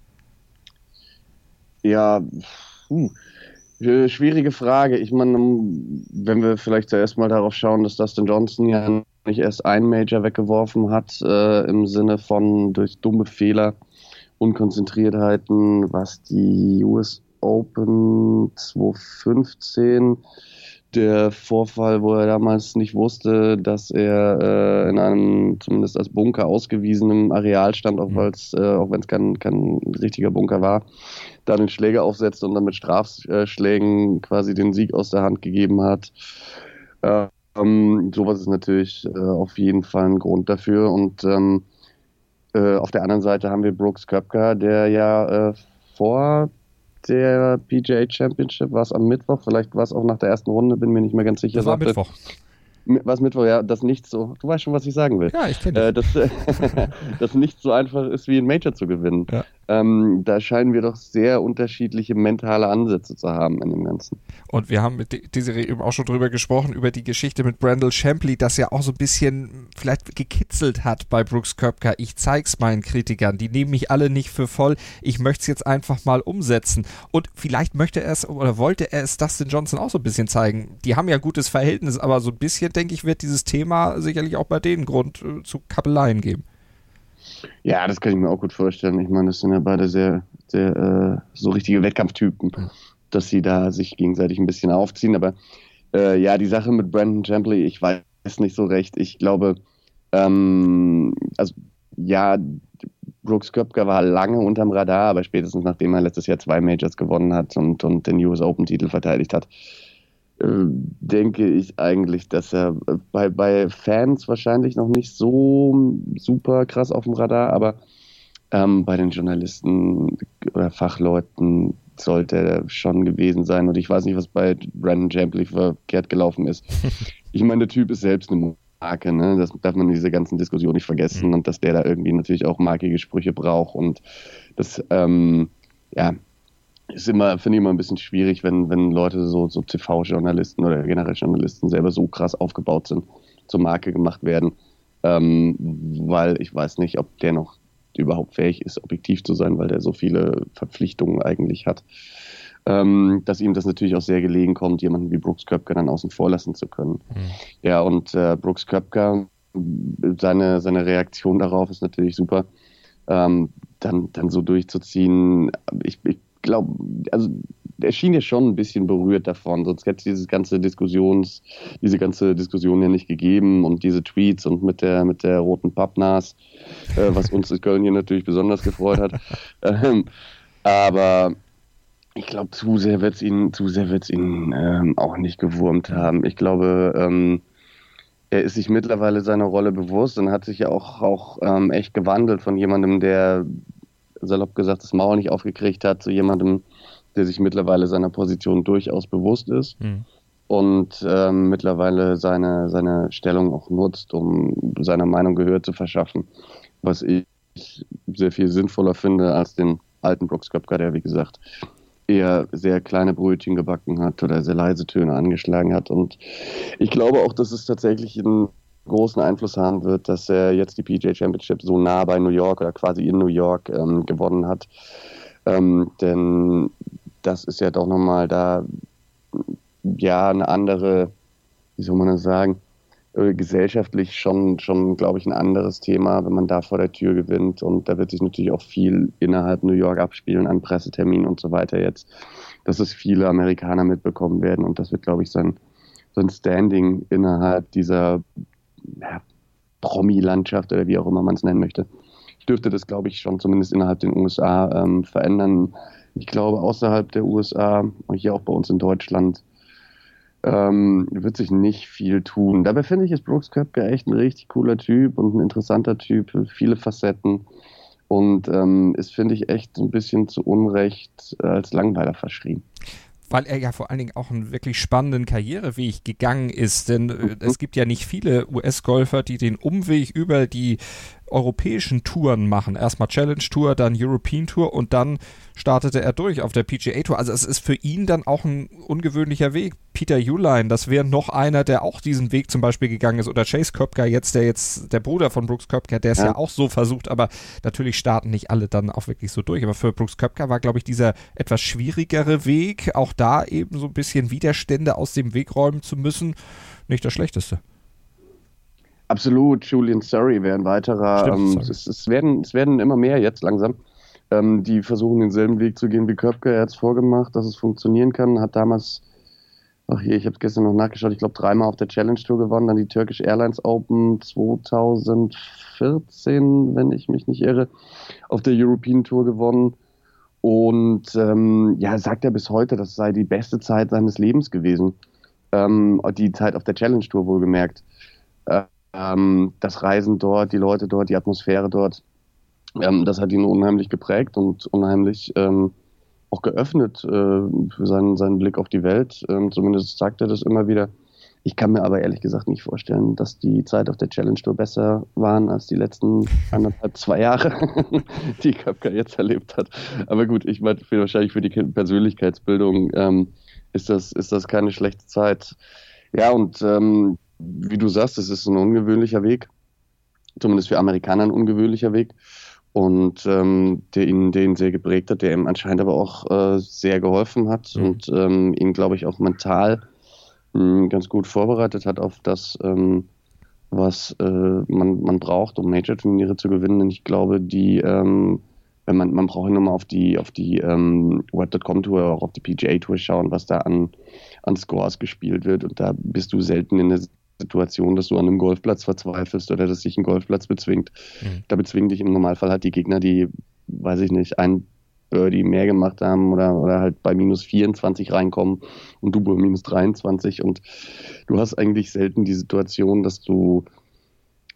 Ja, puh. Schwierige Frage. Ich meine, wenn wir vielleicht zuerst mal darauf schauen, dass Dustin Johnson ja nicht erst einen Major weggeworfen hat, äh, im Sinne von durch dumme Fehler, Unkonzentriertheiten, was die U S Open zwanzig fünfzehn, der Vorfall, wo er damals nicht wusste, dass er äh, in einem zumindest als Bunker ausgewiesenen Areal stand, auch, äh, auch wenn es kein, kein richtiger Bunker war, da den Schläger aufsetzte und dann mit Strafschlägen quasi den Sieg aus der Hand gegeben hat. Ähm, sowas ist natürlich äh, auf jeden Fall ein Grund dafür. Und ähm, äh, auf der anderen Seite haben wir Brooks Koepka, der ja äh, vor der P G A Championship, war es am Mittwoch, vielleicht war es auch nach der ersten Runde, bin mir nicht mehr ganz sicher. Das war sagte, Mittwoch. Was Mittwoch, ja, das nicht so, du weißt schon, was ich sagen will. Ja, ich kenne dich. Äh, das, das nicht so einfach ist, wie ein Major zu gewinnen. Ja. Ähm, da scheinen wir doch sehr unterschiedliche mentale Ansätze zu haben in dem Ganzen. Und wir haben mit Desiree eben auch schon drüber gesprochen, über die Geschichte mit Brandel Shamply, das ja auch so ein bisschen vielleicht gekitzelt hat bei Brooks Koepka. Ich zeig's meinen Kritikern, die nehmen mich alle nicht für voll, ich möchte es jetzt einfach mal umsetzen. Und vielleicht möchte er es oder wollte er es Dustin Johnson auch so ein bisschen zeigen. Die haben ja ein gutes Verhältnis, aber so ein bisschen, denke ich, wird dieses Thema sicherlich auch bei denen Grund äh, zu Kappeleien geben. Ja, das kann ich mir auch gut vorstellen. Ich meine, das sind ja beide sehr, sehr äh, so richtige Wettkampftypen, mhm. dass sie da sich gegenseitig ein bisschen aufziehen. Aber äh, ja, die Sache mit Brandon Shamply, ich weiß nicht so recht. Ich glaube, ähm, also ja, Brooks Koepka war lange unterm Radar, aber spätestens nachdem er letztes Jahr zwei Majors gewonnen hat und, und den U S Open-Titel verteidigt hat, äh, denke ich eigentlich, dass er bei, bei Fans wahrscheinlich noch nicht so super krass auf dem Radar, aber Ähm, bei den Journalisten oder Fachleuten sollte er schon gewesen sein. Und ich weiß nicht, was bei Brandon Chamberlain verkehrt gelaufen ist. Ich meine, der Typ ist selbst eine Marke, ne? Das darf man in dieser ganzen Diskussion nicht vergessen. Und dass der da irgendwie natürlich auch markige Sprüche braucht. Und das, ähm, ja, ist immer, finde ich immer ein bisschen schwierig, wenn, wenn Leute so, so T V-Journalisten oder generell Journalisten selber so krass aufgebaut sind, zur Marke gemacht werden. Ähm, weil ich weiß nicht, ob der noch überhaupt fähig ist, objektiv zu sein, weil der so viele Verpflichtungen eigentlich hat. Ähm, dass ihm das natürlich auch sehr gelegen kommt, jemanden wie Brooks Koepka dann außen vor lassen zu können. Mhm. Ja, und äh, Brooks Koepka, seine, seine Reaktion darauf ist natürlich super. Ähm, dann, dann so durchzuziehen, ich, ich glaube, also er schien ja schon ein bisschen berührt davon, sonst hätte es diese ganze Diskussions, diese ganze Diskussion ja nicht gegeben und diese Tweets und mit der mit der roten Pappnas, äh, was uns in Köln hier natürlich besonders gefreut hat. ähm, aber ich glaube, zu sehr wird es ihn, zu sehr wird's ihn ähm, auch nicht gewurmt haben. Ich glaube, ähm, er ist sich mittlerweile seiner Rolle bewusst und hat sich ja auch, auch ähm, echt gewandelt von jemandem, der salopp gesagt das Maul nicht aufgekriegt hat, zu jemandem, der sich mittlerweile seiner Position durchaus bewusst ist mhm. und ähm, mittlerweile seine, seine Stellung auch nutzt, um seiner Meinung Gehör zu verschaffen, was ich sehr viel sinnvoller finde als den alten Brooks Koepka, der wie gesagt eher sehr kleine Brötchen gebacken hat oder sehr leise Töne angeschlagen hat. Und ich glaube auch, dass es tatsächlich einen großen Einfluss haben wird, dass er jetzt die P G A Championship so nah bei New York oder quasi in New York ähm, gewonnen hat. Ähm, denn das ist ja doch nochmal da ja eine andere, wie soll man das sagen, äh, gesellschaftlich schon, schon glaube ich, ein anderes Thema, wenn man da vor der Tür gewinnt. Und da wird sich natürlich auch viel innerhalb New York abspielen an Presseterminen und so weiter jetzt, dass es viele Amerikaner mitbekommen werden. Und das wird, glaube ich, sein, sein Standing innerhalb dieser ja, Promi-Landschaft oder wie auch immer man es nennen möchte. Ich dürfte das, glaube ich, schon zumindest innerhalb den U S A ähm, verändern. Ich glaube, außerhalb der U S A, hier auch bei uns in Deutschland, ähm, wird sich nicht viel tun. Dabei finde ich, ist Brooks Koepka echt ein richtig cooler Typ und ein interessanter Typ, viele Facetten und ähm, ist, finde ich, echt ein bisschen zu Unrecht als Langweiler verschrien. Weil er ja vor allen Dingen auch einen wirklich spannenden Karriereweg gegangen ist, denn mhm. es gibt ja nicht viele U S-Golfer, die den Umweg über die europäischen Touren machen. Erstmal Challenge Tour, dann European Tour und dann startete er durch auf der P G A Tour. Also es ist für ihn dann auch ein ungewöhnlicher Weg. Peter Uihlein, das wäre noch einer, der auch diesen Weg zum Beispiel gegangen ist. Oder Chase Koepka, jetzt der jetzt der Bruder von Brooks Koepka, der es ja. ja auch so versucht, aber natürlich starten nicht alle dann auch wirklich so durch. Aber für Brooks Koepka war, glaube ich, dieser etwas schwierigere Weg, auch da eben so ein bisschen Widerstände aus dem Weg räumen zu müssen, nicht das Schlechteste. Absolut, Julian Surrey wäre ein weiterer. Ähm, es, es, werden, es werden immer mehr jetzt langsam, ähm, die versuchen denselben Weg zu gehen wie Koepka. Er hat es vorgemacht, dass es funktionieren kann. Hat damals, ach hier, ich habe es gestern noch nachgeschaut, ich glaube dreimal auf der Challenge Tour gewonnen, dann die Turkish Airlines Open zwanzig vierzehn, wenn ich mich nicht irre, auf der European Tour gewonnen. Und ähm, ja, sagt er bis heute, das sei die beste Zeit seines Lebens gewesen. Ähm, die Zeit auf der Challenge Tour wohlgemerkt. Äh, das Reisen dort, die Leute dort, die Atmosphäre dort, ähm, das hat ihn unheimlich geprägt und unheimlich ähm, auch geöffnet äh, für seinen, seinen Blick auf die Welt. Ähm, zumindest sagt er das immer wieder. Ich kann mir aber ehrlich gesagt nicht vorstellen, dass die Zeit auf der Challenge Tour besser waren als die letzten anderthalb, zwei Jahre, die Koepka jetzt erlebt hat. Aber gut, ich meine, wahrscheinlich für die Persönlichkeitsbildung ähm, ist das, ist das keine schlechte Zeit. Ja, und ähm, wie du sagst, es ist ein ungewöhnlicher Weg, zumindest für Amerikaner ein ungewöhnlicher Weg und ähm, der ihn, der ihn sehr geprägt hat, der ihm anscheinend aber auch äh, sehr geholfen hat mhm. und ähm, ihn, glaube ich, auch mental mh, ganz gut vorbereitet hat auf das, ähm, was äh, man, man braucht, um Major-Turniere zu gewinnen. Und ich glaube, die, ähm, wenn man, man braucht nur mal auf die, auf die ähm, Web Punkt com Tour, auch auf die P G A Tour schauen, was da an, an Scores gespielt wird. Und da bist du selten in der Situation, dass du an einem Golfplatz verzweifelst oder dass sich ein Golfplatz bezwingt. Mhm. Da bezwingen dich im Normalfall halt die Gegner, die, weiß ich nicht, ein Birdie mehr gemacht haben oder, oder halt bei minus vierundzwanzig reinkommen und du bei minus dreiundzwanzig. Und du hast eigentlich selten die Situation, dass du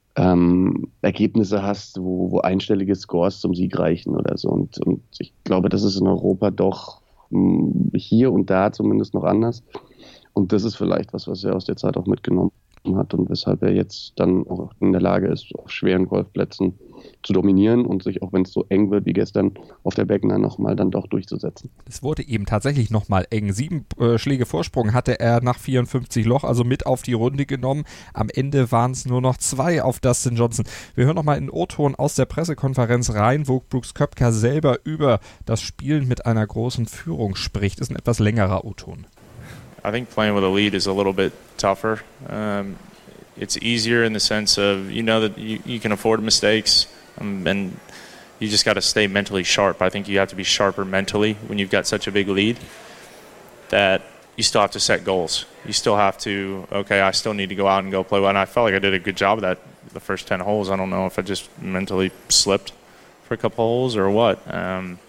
ähm, Ergebnisse hast, wo, wo einstellige Scores zum Sieg reichen oder so. Und, und ich glaube, das ist in Europa doch mh, hier und da zumindest noch anders. Und das ist vielleicht was, was er aus der Zeit auch mitgenommen hat und weshalb er jetzt dann auch in der Lage ist, auf schweren Golfplätzen zu dominieren und sich, auch wenn es so eng wird wie gestern, auf der Back Nine nochmal dann doch durchzusetzen. Es wurde eben tatsächlich nochmal eng. Sieben äh, Schläge Vorsprung hatte er nach vierundfünfzig Loch, also mit auf die Runde genommen. Am Ende waren es nur noch zwei auf Dustin Johnson. Wir hören nochmal in den O-Ton aus der Pressekonferenz rein, wo Brooks Koepka selber über das Spielen mit einer großen Führung spricht. Ist ein etwas längerer O-Ton. I think playing with a lead is a little bit tougher. Um, it's easier in the sense of, you know that you, you can afford mistakes, um, and you just got to stay mentally sharp. I think you have to be sharper mentally when you've got such a big lead, that you still have to set goals. You still have to, okay, I still need to go out and go play well. And I felt like I did a good job of that the first ten holes. I don't know if I just mentally slipped for a couple holes or what. Um,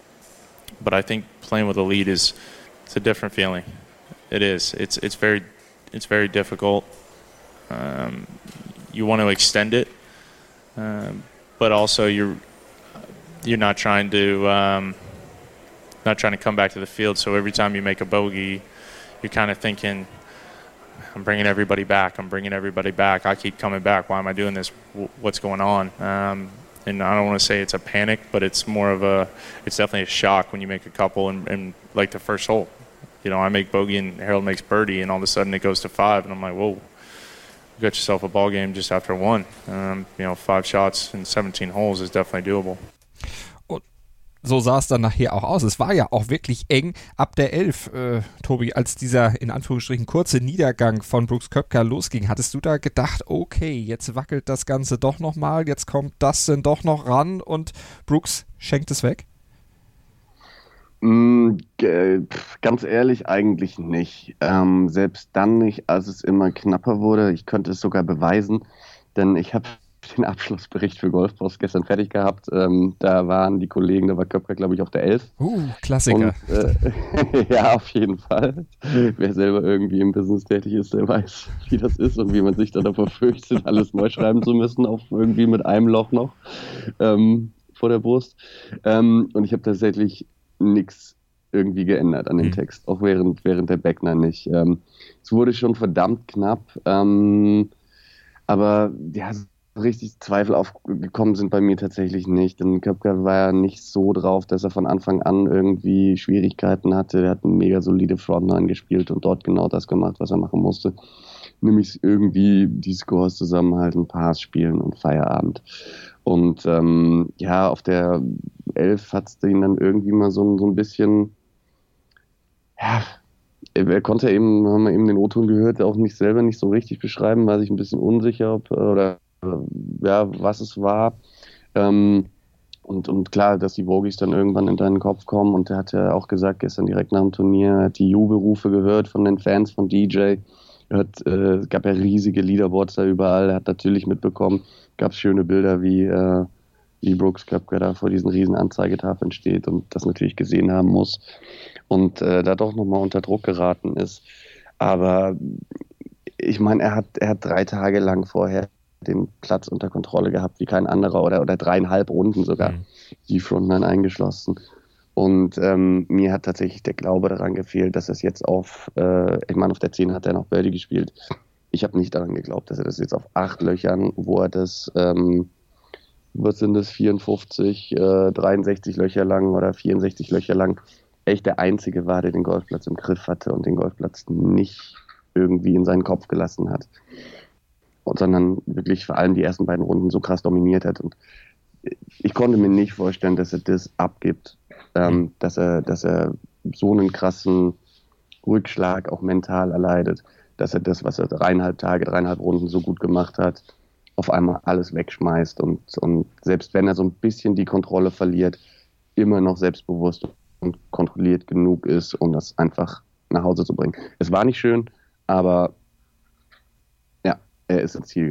but I think playing with a lead is, it's a different feeling. It is. It's it's very it's very difficult. Um, you want to extend it, um, but also you're you're not trying to um, not trying to come back to the field. So every time you make a bogey, you're kind of thinking, I'm bringing everybody back. I'm bringing everybody back. I keep coming back. Why am I doing this? What's going on? Um, and I don't want to say it's a panic, but it's more of a it's definitely a shock when you make a couple and, and like the first hole. You know, I make bogey and Harold makes birdie, and all of a sudden it goes to five, and I'm like, whoa, you got yourself a ball game just after one. Um, you know, five shots in seventeen holes is definitely doable. Und so sah es dann nachher auch aus. Es war ja auch wirklich eng ab der elf, äh, Tobi, als dieser in Anführungsstrichen kurze Niedergang von Brooks Koepka losging. Hattest du da gedacht, okay, jetzt wackelt das Ganze doch nochmal, jetzt kommt das denn doch noch ran und Brooks schenkt es weg? Ganz ehrlich, eigentlich nicht. Ähm, selbst dann nicht, als es immer knapper wurde. Ich könnte es sogar beweisen, denn ich habe den Abschlussbericht für Golfpost gestern fertig gehabt. Ähm, da waren die Kollegen, da war Koepka, glaube ich, auf der elf. Uh, Klassiker. Und, äh, ja, auf jeden Fall. Wer selber irgendwie im Business tätig ist, der weiß, wie das ist und wie man sich dann davor fürchtet, alles neu schreiben zu müssen, auf irgendwie mit einem Loch noch ähm, vor der Brust. Ähm, und ich habe tatsächlich nichts irgendwie geändert an dem mhm. Text, auch während, während der Back Nine nicht. Ähm, es wurde schon verdammt knapp, ähm, aber ja, richtig Zweifel aufgekommen sind bei mir tatsächlich nicht. Denn Koepka war ja nicht so drauf, dass er von Anfang an irgendwie Schwierigkeiten hatte. Er hat eine mega solide Front Nine gespielt und dort genau das gemacht, was er machen musste. Nämlich irgendwie die Scores zusammenhalten, Pass spielen und Feierabend. Und ähm, ja, auf der elf hat es ihn dann irgendwie mal so, so ein bisschen, ja, er konnte eben, haben wir eben den O-Ton gehört, auch nicht selber nicht so richtig beschreiben, war sich ein bisschen unsicher, ob, oder ja, was es war. Ähm, und, und klar, dass die Bogies dann irgendwann in deinen Kopf kommen, und er hat ja auch gesagt, gestern direkt nach dem Turnier, er hat die Jubelrufe gehört von den Fans von D J. Er hat, äh, es gab ja riesige Leaderboards da überall, er hat natürlich mitbekommen, gab es schöne Bilder, wie, äh, wie Brooks Koepka da vor diesen riesen Anzeigetafeln steht und das natürlich gesehen haben muss und äh, da doch nochmal unter Druck geraten ist. Aber ich meine, er hat, er hat drei Tage lang vorher den Platz unter Kontrolle gehabt wie kein anderer, oder, oder dreieinhalb Runden sogar, mhm. die Frontline eingeschlossen. Und ähm, mir hat tatsächlich der Glaube daran gefehlt, dass es jetzt auf, äh, ich meine, auf der zehn hat er noch Birdie gespielt. Ich habe nicht daran geglaubt, dass er das jetzt auf acht Löchern, wo er das, ähm, was sind das, vierundfünfzig, äh, dreiundsechzig Löcher lang oder vierundsechzig Löcher lang, echt der Einzige war, der den Golfplatz im Griff hatte und den Golfplatz nicht irgendwie in seinen Kopf gelassen hat. Und, sondern wirklich vor allem die ersten beiden Runden so krass dominiert hat. Und ich konnte mir nicht vorstellen, dass er das abgibt, ähm, dass er, dass er so einen krassen Rückschlag auch mental erleidet, dass er das, was er dreieinhalb Tage, dreieinhalb Runden so gut gemacht hat, auf einmal alles wegschmeißt und, und selbst wenn er so ein bisschen die Kontrolle verliert, immer noch selbstbewusst und kontrolliert genug ist, um das einfach nach Hause zu bringen. Es war nicht schön, aber ja, er ist ins Ziel gekommen.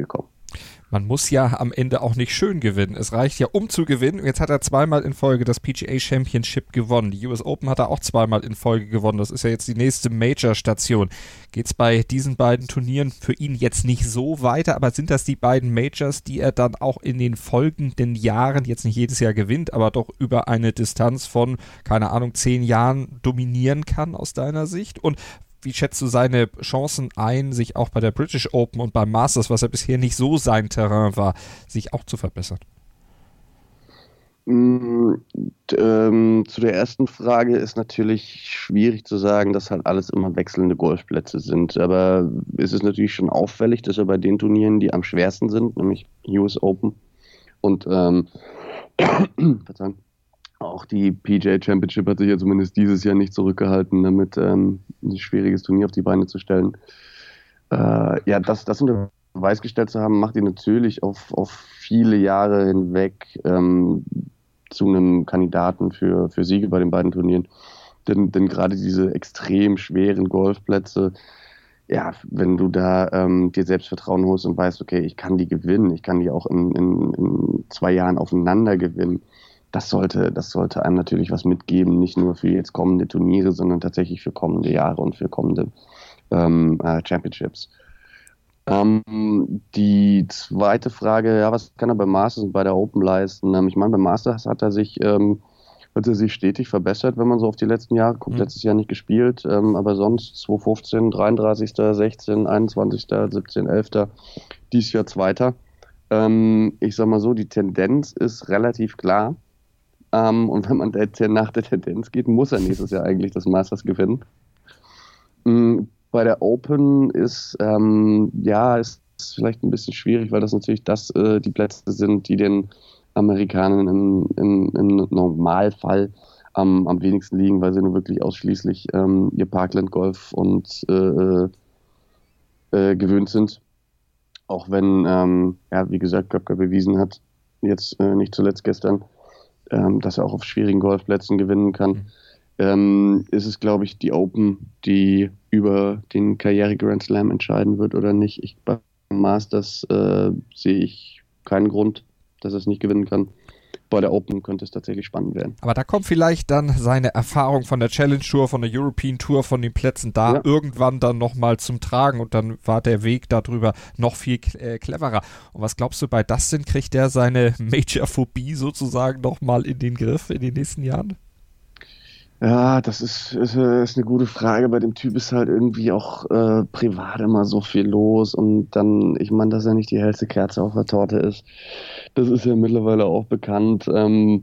Man muss ja am Ende auch nicht schön gewinnen. Es reicht ja, um zu gewinnen. Jetzt hat er zweimal in Folge das P G A Championship gewonnen. Die U S Open hat er auch zweimal in Folge gewonnen. Das ist ja jetzt die nächste Major-Station. Geht's bei diesen beiden Turnieren für ihn jetzt nicht so weiter, aber sind das die beiden Majors, die er dann auch in den folgenden Jahren, jetzt nicht jedes Jahr gewinnt, aber doch über eine Distanz von, keine Ahnung, zehn Jahren dominieren kann aus deiner Sicht? Und wie schätzt du seine Chancen ein, sich auch bei der British Open und beim Masters, was ja bisher nicht so sein Terrain war, sich auch zu verbessern? Mm, ähm, zu der ersten Frage ist natürlich schwierig zu sagen, dass halt alles immer wechselnde Golfplätze sind. Aber es ist natürlich schon auffällig, dass er bei den Turnieren, die am schwersten sind, nämlich U S Open und ähm, Verzeihung, auch die P G A Championship hat sich ja zumindest dieses Jahr nicht zurückgehalten, damit ähm, ein schwieriges Turnier auf die Beine zu stellen. Äh, ja, das, das unter Beweis gestellt zu haben, macht ihn natürlich auf, auf viele Jahre hinweg ähm, zu einem Kandidaten für, für Siege bei den beiden Turnieren. Denn, denn gerade diese extrem schweren Golfplätze, ja, wenn du da ähm, dir Selbstvertrauen holst und weißt, okay, ich kann die gewinnen, ich kann die auch in, in, in zwei Jahren aufeinander gewinnen, Das sollte, das sollte einem natürlich was mitgeben, nicht nur für jetzt kommende Turniere, sondern tatsächlich für kommende Jahre und für kommende ähm, äh, Championships. Ähm, die zweite Frage, ja, was kann er beim Masters und bei der Open leisten? Ähm, ich meine, beim Masters hat er sich, ähm, hat er sich stetig verbessert, wenn man so auf die letzten Jahre guckt. Mhm. Letztes Jahr nicht gespielt, ähm, aber sonst zwanzig fünfzehn, dreiunddreißigster, sechzehn, einundzwanzigster, siebzehn, elfter, dieses Jahr Zweiter. Ähm, ich sag mal so, die Tendenz ist relativ klar. Um, und wenn man der, nach der Tendenz geht, muss er nächstes Jahr eigentlich das Masters gewinnen. Um, bei der Open ist, ähm, ja, ist vielleicht ein bisschen schwierig, weil das natürlich das äh, die Plätze sind, die den Amerikanern im, im, im Normalfall am, am wenigsten liegen, weil sie nur wirklich ausschließlich ähm, ihr Parkland-Golf und äh, äh, gewöhnt sind. Auch wenn, ähm, ja, wie gesagt, Koepka bewiesen hat, jetzt äh, nicht zuletzt gestern, Ähm, dass er auch auf schwierigen Golfplätzen gewinnen kann, mhm. ähm, ist es, glaube ich, die Open, die über den Karriere-Grand Slam entscheiden wird oder nicht. Ich, beim Masters äh, sehe ich keinen Grund, dass er es nicht gewinnen kann. Bei der Open könnte es tatsächlich spannend werden. Aber da kommt vielleicht dann seine Erfahrung von der Challenge Tour, von der European Tour, von den Plätzen da ja. irgendwann dann nochmal zum Tragen und dann war der Weg darüber noch viel äh, cleverer. Und was glaubst du, bei Dustin kriegt der seine Major-Phobie sozusagen nochmal in den Griff in den nächsten Jahren? Ja, das ist, ist, ist eine gute Frage. Bei dem Typ ist halt irgendwie auch äh, privat immer so viel los und dann, ich meine, dass er nicht die hellste Kerze auf der Torte ist, das ist ja mittlerweile auch bekannt. Ähm,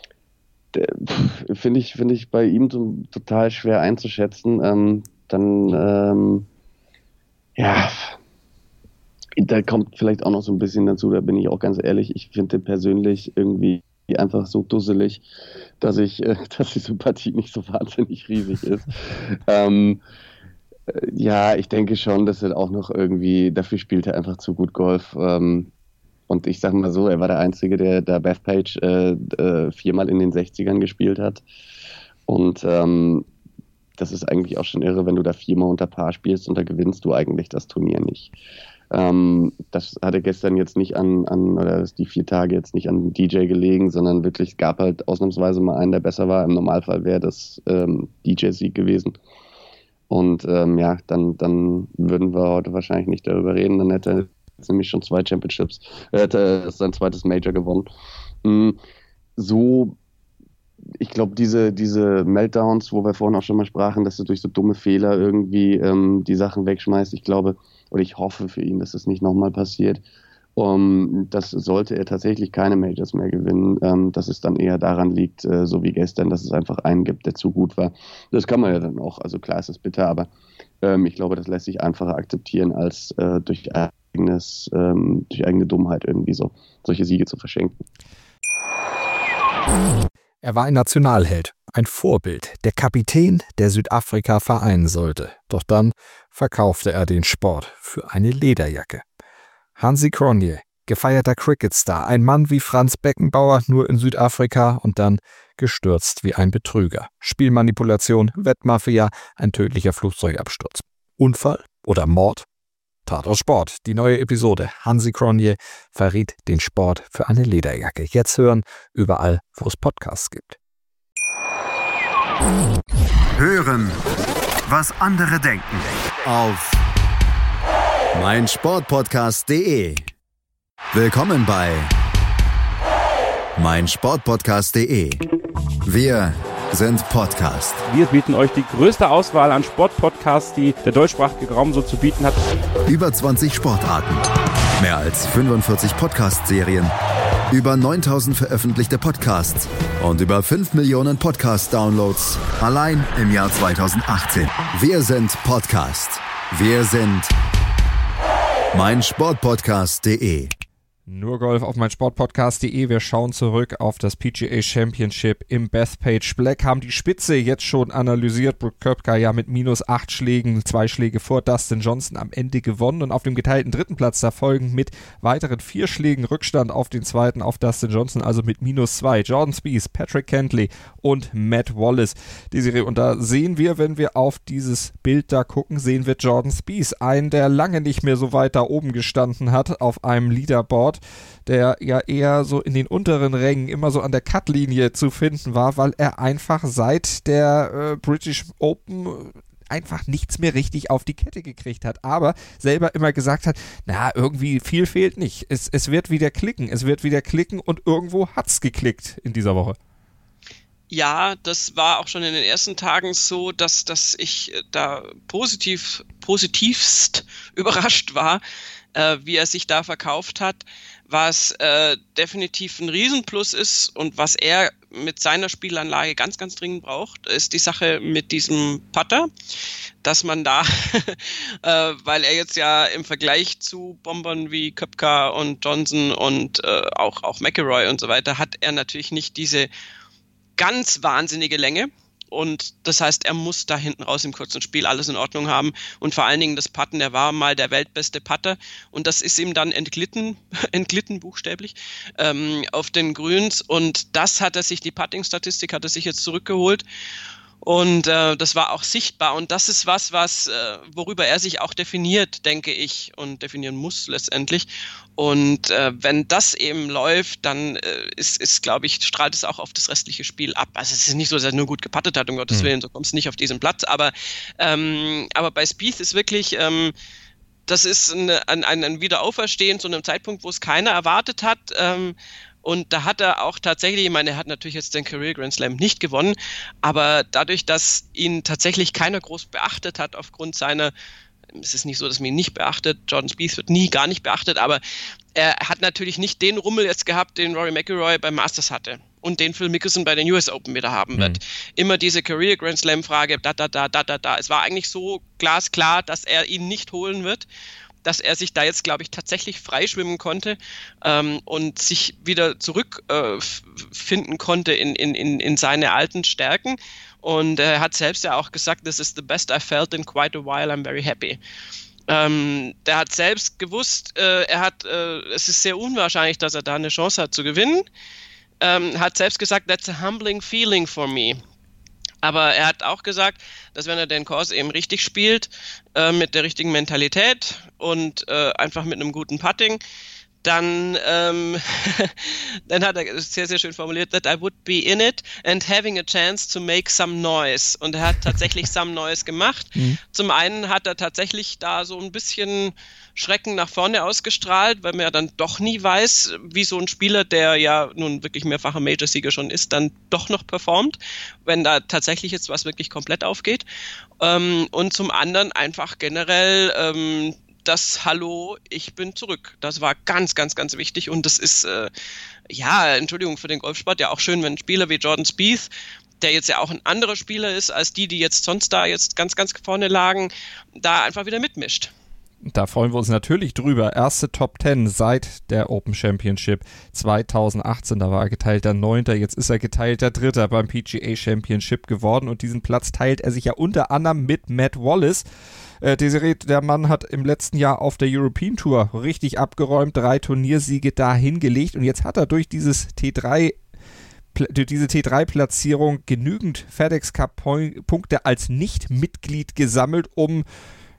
finde ich, finde ich bei ihm so, total schwer einzuschätzen. Ähm, dann, ähm, ja, da kommt vielleicht auch noch so ein bisschen dazu, da bin ich auch ganz ehrlich, ich finde den persönlich irgendwie einfach so dusselig, dass ich, äh, dass die Sympathie nicht so wahnsinnig riesig ist. ähm, äh, ja, ich denke schon, dass er auch noch irgendwie, dafür spielt er einfach zu gut Golf. Ähm, und ich sag mal so, er war der Einzige, der da Bethpage äh, äh, viermal in den sechzigern gespielt hat. Und ähm, das ist eigentlich auch schon irre, wenn du da viermal unter Paar spielst und da gewinnst du eigentlich das Turnier nicht. Ähm, das hatte gestern jetzt nicht an, an oder das die vier Tage jetzt nicht an D J gelegen, sondern wirklich gab halt ausnahmsweise mal einen, der besser war. Im Normalfall wäre das ähm, D J-Sieg gewesen. Und ähm, ja, dann, dann würden wir heute wahrscheinlich nicht darüber reden. Dann hätte er jetzt nämlich schon zwei Championships, er hätte sein zweites Major gewonnen. Mhm. So, ich glaube, diese, diese Meltdowns, wo wir vorhin auch schon mal sprachen, dass er durch so dumme Fehler irgendwie ähm, die Sachen wegschmeißt, ich glaube, oder ich hoffe für ihn, dass das nicht nochmal passiert. Um, das sollte er tatsächlich keine Majors mehr gewinnen, ähm, dass es dann eher daran liegt, äh, so wie gestern, dass es einfach einen gibt, der zu gut war. Das kann man ja dann auch, also klar ist es bitter, aber ähm, ich glaube, das lässt sich einfacher akzeptieren, als äh, durch, eigenes, ähm, durch eigene Dummheit irgendwie so solche Siege zu verschenken. Er war ein Nationalheld, ein Vorbild, der Kapitän, der Südafrika vereinen sollte. Doch dann verkaufte er den Sport für eine Lederjacke. Hansi Cronje, gefeierter Cricketstar, ein Mann wie Franz Beckenbauer, nur in Südafrika und dann gestürzt wie ein Betrüger. Spielmanipulation, Wettmafia, ein tödlicher Flugzeugabsturz. Unfall oder Mord? Tatort Sport, die neue Episode. Hansi Cronje verriet den Sport für eine Lederjacke. Jetzt hören, überall, wo es Podcasts gibt. Hören, was andere denken. Auf meinsportpodcast punkt de. Willkommen bei meinsportpodcast punkt de. Wir sind Podcast. Wir bieten euch die größte Auswahl an Sportpodcasts, die der deutschsprachige Raum so zu bieten hat. Über zwanzig Sportarten, mehr als fünfundvierzig Podcast-Serien, über neuntausend veröffentlichte Podcasts und über fünf Millionen Podcast-Downloads allein im Jahr zweitausendachtzehn. Wir sind Podcast. Wir sind meinsportpodcast punkt de. Nur Golf auf meinsportpodcast punkt de. Wir schauen zurück auf das P G A Championship im Bethpage Black, haben die Spitze jetzt schon analysiert. Brooks Koepka ja mit minus acht Schlägen, zwei Schläge vor Dustin Johnson am Ende gewonnen und auf dem geteilten dritten Platz da folgen mit weiteren vier Schlägen Rückstand auf den zweiten, auf Dustin Johnson, also mit minus zwei. Jordan Spieth, Patrick Cantlay und Matt Wallace. Die Serie, und da sehen wir, wenn wir auf dieses Bild da gucken, sehen wir Jordan Spieth, einen, der lange nicht mehr so weit da oben gestanden hat auf einem Leaderboard, der ja eher so in den unteren Rängen immer so an der Cutlinie zu finden war, weil er einfach seit der äh, British Open einfach nichts mehr richtig auf die Kette gekriegt hat, aber selber immer gesagt hat, na, irgendwie viel fehlt nicht. Es, es wird wieder klicken, es wird wieder klicken und irgendwo hat's geklickt in dieser Woche. Ja, das war auch schon in den ersten Tagen so, dass, dass ich da positiv, positivst überrascht war, äh, wie er sich da verkauft hat, was äh, definitiv ein Riesenplus ist und was er mit seiner Spielanlage ganz, ganz dringend braucht, ist die Sache mit diesem Putter, dass man da, äh, weil er jetzt ja im Vergleich zu Bombern wie Koepka und Johnson und äh, auch, auch McIlroy und so weiter, hat er natürlich nicht diese ganz wahnsinnige Länge. Und das heißt, er muss da hinten raus im kurzen Spiel alles in Ordnung haben. Und vor allen Dingen das Putten, der war mal der weltbeste Putter. Und das ist ihm dann entglitten, entglitten buchstäblich, ähm, auf den Grüns. Und das hat er sich, die Putting-Statistik hat er sich jetzt zurückgeholt. Und äh, das war auch sichtbar. Und das ist was, was äh, worüber er sich auch definiert, denke ich, und definieren muss letztendlich. Und äh, wenn das eben läuft, dann äh, ist, ist glaube ich, strahlt es auch auf das restliche Spiel ab. Also es ist nicht so, dass er nur gut geputtet hat, um Gottes Willen, so kommst du nicht auf diesen Platz. Aber, ähm, aber bei Spieth ist wirklich, ähm, das ist ein, ein, ein Wiederauferstehen zu einem Zeitpunkt, wo es keiner erwartet hat. Ähm, Und da hat er auch tatsächlich, ich meine, er hat natürlich jetzt den Career Grand Slam nicht gewonnen, aber dadurch, dass ihn tatsächlich keiner groß beachtet hat aufgrund seiner, es ist nicht so, dass man ihn nicht beachtet, Jordan Spieth wird nie gar nicht beachtet, aber er hat natürlich nicht den Rummel jetzt gehabt, den Rory McIlroy beim Masters hatte und den Phil Mickelson bei den U S Open wieder haben wird. Mhm. Immer diese Career Grand Slam Frage, da, da, da, da, da, da. Es war eigentlich so glasklar, dass er ihn nicht holen wird, dass er sich da jetzt, glaube ich, tatsächlich freischwimmen konnte ähm, und sich wieder zurückfinden äh, konnte in, in, in, in seine alten Stärken. Und er hat selbst ja auch gesagt, this is the best I felt in quite a while, I'm very happy. Ähm, der hat selbst gewusst, äh, er hat, äh, es ist sehr unwahrscheinlich, dass er da eine Chance hat zu gewinnen. Ähm, hat selbst gesagt, that's a humbling feeling for me. Aber er hat auch gesagt, dass wenn er den Kurs eben richtig spielt, äh, mit der richtigen Mentalität und äh, einfach mit einem guten Putting, dann, ähm, dann hat er sehr, sehr schön formuliert, that I would be in it and having a chance to make some noise. Und er hat tatsächlich some noise gemacht. Mhm. Zum einen hat er tatsächlich da so ein bisschen Schrecken nach vorne ausgestrahlt, weil man ja dann doch nie weiß, wie so ein Spieler, der ja nun wirklich mehrfacher Major-Sieger schon ist, dann doch noch performt, wenn da tatsächlich jetzt was wirklich komplett aufgeht. Ähm, und zum anderen einfach generell ähm, das Hallo, ich bin zurück. Das war ganz, ganz, ganz wichtig und das ist, äh, ja, Entschuldigung für den Golfsport, ja auch schön, wenn ein Spieler wie Jordan Spieth, der jetzt ja auch ein anderer Spieler ist, als die, die jetzt sonst da jetzt ganz, ganz vorne lagen, da einfach wieder mitmischt. Da freuen wir uns natürlich drüber. Erste Top Ten seit der Open Championship zweitausendachtzehn. Da war er geteilter Neunter. Jetzt ist er geteilter Dritter beim P G A Championship geworden. Und diesen Platz teilt er sich ja unter anderem mit Matt Wallace. Äh, Desiree, der Mann hat im letzten Jahr auf der European Tour richtig abgeräumt. Drei Turniersiege da hingelegt. Und jetzt hat er durch dieses T drei durch diese T drei Platzierung genügend FedEx Cup Punkte als Nicht-Mitglied gesammelt, um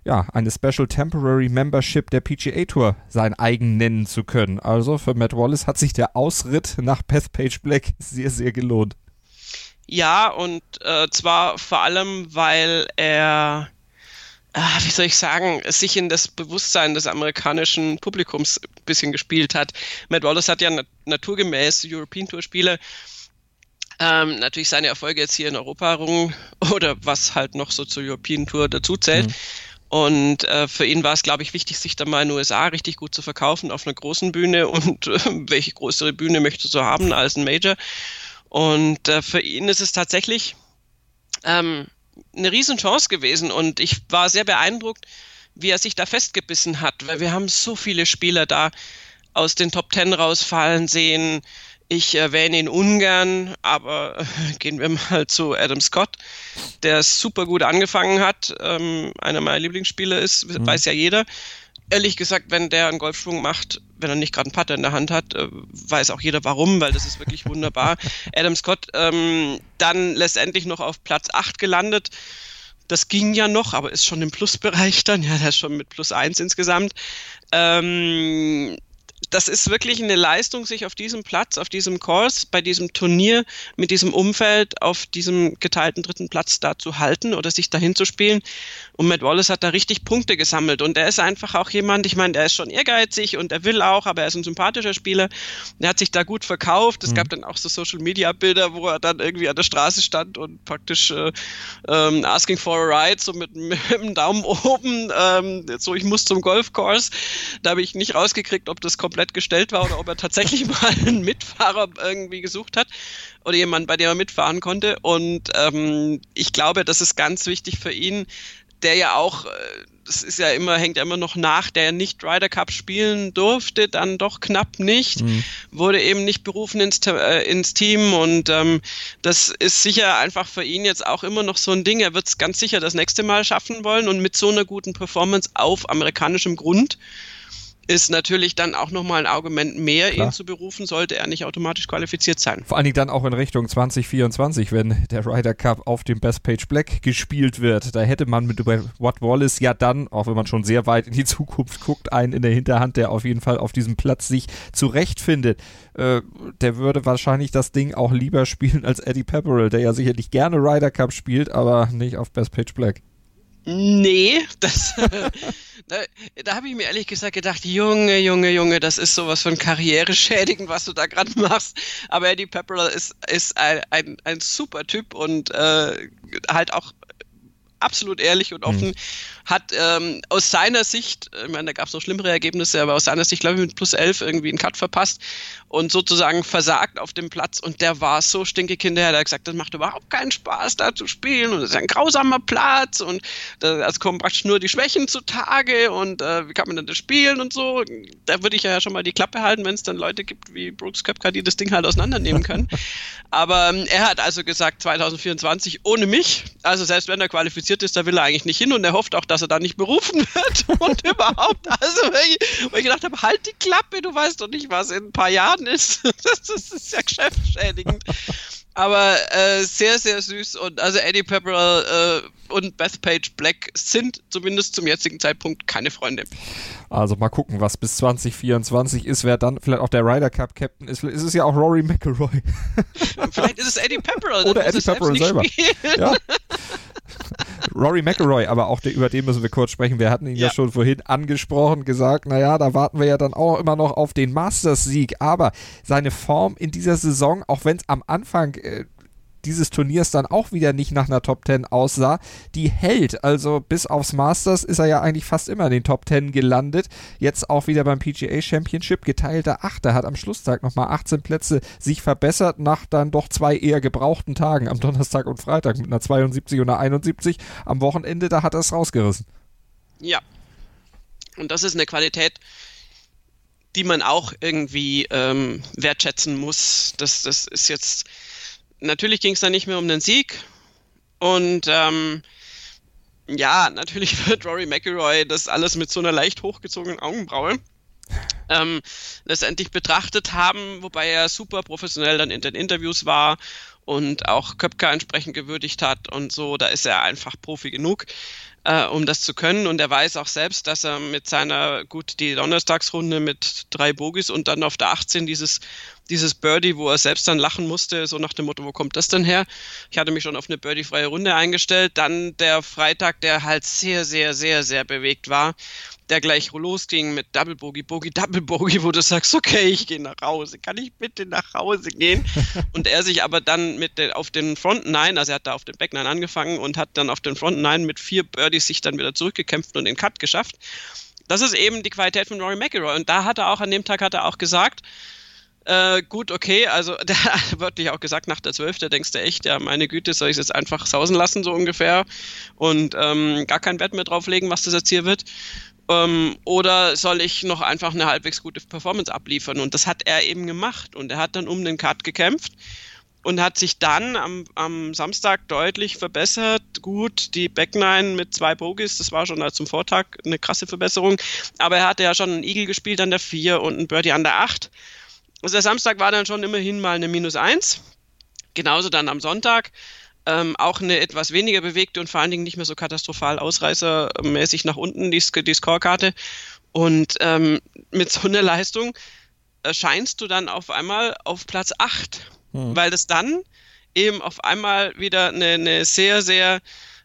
ja, eine Special Temporary Membership der P G A Tour sein eigen nennen zu können. Also für Matt Wallace hat sich der Ausritt nach Bethpage Black sehr, sehr gelohnt. Ja, und äh, zwar vor allem, weil er, äh, wie soll ich sagen, sich in das Bewusstsein des amerikanischen Publikums ein bisschen gespielt hat. Matt Wallace hat ja nat- naturgemäß European Tour Spiele Ähm, natürlich seine Erfolge jetzt hier in Europa errungen oder was halt noch so zur European Tour dazu zählt. Mhm. Und äh, für ihn war es, glaube ich, wichtig, sich dann mal in den U S A richtig gut zu verkaufen auf einer großen Bühne. Und äh, welche größere Bühne möchtest du haben als ein Major? Und äh, für ihn ist es tatsächlich ähm, eine Riesenchance gewesen. Und ich war sehr beeindruckt, wie er sich da festgebissen hat. Weil wir haben so viele Spieler da aus den Top Ten rausfallen sehen. Ich erwähne ihn ungern, aber äh, gehen wir mal zu Adam Scott, der super gut angefangen hat, ähm, einer meiner Lieblingsspieler ist, mhm. weiß ja jeder. Ehrlich gesagt, wenn der einen Golfschwung macht, wenn er nicht gerade einen Putter in der Hand hat, äh, weiß auch jeder warum, weil das ist wirklich wunderbar. Adam Scott ähm, dann letztendlich noch auf Platz acht gelandet. Das ging ja noch, aber ist schon im Plusbereich dann, ja, der ist schon mit plus eins insgesamt. Ähm, Das ist wirklich eine Leistung, sich auf diesem Platz, auf diesem Course, bei diesem Turnier, mit diesem Umfeld, auf diesem geteilten dritten Platz da zu halten oder sich dahin zu spielen. Und Matt Wallace hat da richtig Punkte gesammelt. Und er ist einfach auch jemand, ich meine, der ist schon ehrgeizig und er will auch, aber er ist ein sympathischer Spieler. Der hat sich da gut verkauft. Es mhm. gab dann auch so Social-Media-Bilder, wo er dann irgendwie an der Straße stand und praktisch äh, ähm, asking for a ride, so mit, mit dem Daumen oben, ähm, so ich muss zum Golfcourse. Da habe ich nicht rausgekriegt, ob das komplett gestellt war oder ob er tatsächlich mal einen Mitfahrer irgendwie gesucht hat oder jemanden, bei dem er mitfahren konnte. Und ähm, ich glaube, das ist ganz wichtig für ihn, der ja auch, das ist ja immer, hängt ja immer noch nach, der nicht Ryder Cup spielen durfte, dann doch knapp nicht, mhm. wurde eben nicht berufen ins, äh, ins Team und ähm, das ist sicher einfach für ihn jetzt auch immer noch so ein Ding. Er wird es ganz sicher das nächste Mal schaffen wollen und mit so einer guten Performance auf amerikanischem Grund ist natürlich dann auch nochmal ein Argument mehr, Klar. ihn zu berufen, sollte er nicht automatisch qualifiziert sein. Vor allen Dingen dann auch in Richtung zwanzig vierundzwanzig, wenn der Ryder Cup auf dem Bethpage Black gespielt wird. Da hätte man mit Matt Wallace ja dann, auch wenn man schon sehr weit in die Zukunft guckt, einen in der Hinterhand, der auf jeden Fall auf diesem Platz sich zurechtfindet. Äh, der würde wahrscheinlich das Ding auch lieber spielen als Eddie Pepperell, der ja sicherlich gerne Ryder Cup spielt, aber nicht auf Bethpage Black. Nee, das, da, da habe ich mir ehrlich gesagt gedacht, Junge, Junge, Junge, das ist sowas von karriereschädigend, was du da gerade machst. Aber Eddie Pepperell ist, ist ein, ein, ein super Typ und äh, halt auch absolut ehrlich und offen, mhm. hat ähm, aus seiner Sicht, ich meine, da gab es noch schlimmere Ergebnisse, aber aus seiner Sicht, glaube ich, mit plus elf irgendwie einen Cut verpasst und sozusagen versagt auf dem Platz und der war so stinkig hinterher, der hat gesagt, das macht überhaupt keinen Spaß, da zu spielen und das ist ein grausamer Platz und da also kommen praktisch nur die Schwächen zutage und äh, wie kann man denn das spielen und so. Da würde ich ja schon mal die Klappe halten, wenn es dann Leute gibt wie Brooks Koepka, die das Ding halt auseinandernehmen können. Aber ähm, er hat also gesagt, zwanzig vierundzwanzig ohne mich, also selbst wenn er qualifiziert ist, da will er eigentlich nicht hin und er hofft auch, dass er da nicht berufen wird und überhaupt, also wo ich gedacht habe, halt die Klappe, du weißt doch nicht, was in ein paar Jahren ist. Das, das ist ja geschäftsschädigend. Aber äh, sehr, sehr süß und also Eddie Pepperell äh, und Bethpage Black sind zumindest zum jetzigen Zeitpunkt keine Freunde. Also mal gucken, was bis zwanzig vierundzwanzig ist, wer dann vielleicht auch der Ryder Cup Captain ist. Vielleicht ist es ja auch Rory McIlroy. Vielleicht ist es Eddie Pepperell. Oder Eddie Pepperell selber. Ja. Rory McIlroy, aber auch der, über den müssen wir kurz sprechen. Wir hatten ihn ja. ja schon vorhin angesprochen, gesagt, naja, da warten wir ja dann auch immer noch auf den Masters-Sieg. Aber seine Form in dieser Saison, auch wenn es am Anfang äh, dieses Turniers dann auch wieder nicht nach einer Top Ten aussah, die hält. Also bis aufs Masters ist er ja eigentlich fast immer in den Top Ten gelandet. Jetzt auch wieder beim P G A Championship, geteilter Achter, hat am Schlusstag nochmal achtzehn Plätze sich verbessert nach dann doch zwei eher gebrauchten Tagen am Donnerstag und Freitag mit einer zweiundsiebzig und einer einundsiebzig. Am Wochenende, da hat er es rausgerissen. Ja. Und das ist eine Qualität, die man auch irgendwie ähm, wertschätzen muss. Das, das ist jetzt Natürlich ging es dann nicht mehr um den Sieg und ähm, ja, natürlich wird Rory McIlroy das alles mit so einer leicht hochgezogenen Augenbraue ähm, letztendlich betrachtet haben, wobei er super professionell dann in den Interviews war und auch Koepka entsprechend gewürdigt hat und so. Da ist er einfach Profi genug, äh, um das zu können. Und er weiß auch selbst, dass er mit seiner, gut, die Donnerstagsrunde mit drei Bogies und dann auf der achtzehn dieses dieses Birdie, wo er selbst dann lachen musste, so nach dem Motto, wo kommt das denn her? Ich hatte mich schon auf eine Birdie-freie Runde eingestellt. Dann der Freitag, der halt sehr, sehr, sehr, sehr bewegt war, der gleich losging mit Double Bogey, Bogey, Double Bogey, wo du sagst, okay, ich gehe nach Hause, kann ich bitte nach Hause gehen? Und er sich aber dann mit den, auf den Front Nine, also er hat da auf den Back Nine angefangen und hat dann auf den Front Nine mit vier Birdies sich dann wieder zurückgekämpft und den Cut geschafft. Das ist eben die Qualität von Rory McIlroy. Und da hat er auch, an dem Tag hat er auch gesagt, Äh, gut, okay, also der hat wörtlich auch gesagt, nach der zwölf, da denkst du echt, ja, meine Güte, soll ich es jetzt einfach sausen lassen, so ungefähr, und ähm, gar kein Wert mehr drauflegen, was das jetzt hier wird, ähm, oder soll ich noch einfach eine halbwegs gute Performance abliefern? Und das hat er eben gemacht und er hat dann um den Cut gekämpft und hat sich dann am, am Samstag deutlich verbessert. Gut, die Backnine mit zwei Bogies, das war schon zum Vortag eine krasse Verbesserung, aber er hatte ja schon einen Eagle gespielt an der vier und einen Birdie an der acht. Also der Samstag war dann schon immerhin mal eine minus eins. Genauso dann am Sonntag. Ähm, auch eine etwas weniger bewegte und vor allen Dingen nicht mehr so katastrophal ausreißermäßig nach unten, die, die Scorekarte. Und ähm, mit so einer Leistung erscheinst du dann auf einmal auf Platz acht. Hm. Weil das dann eben auf einmal wieder eine, eine sehr, sehr,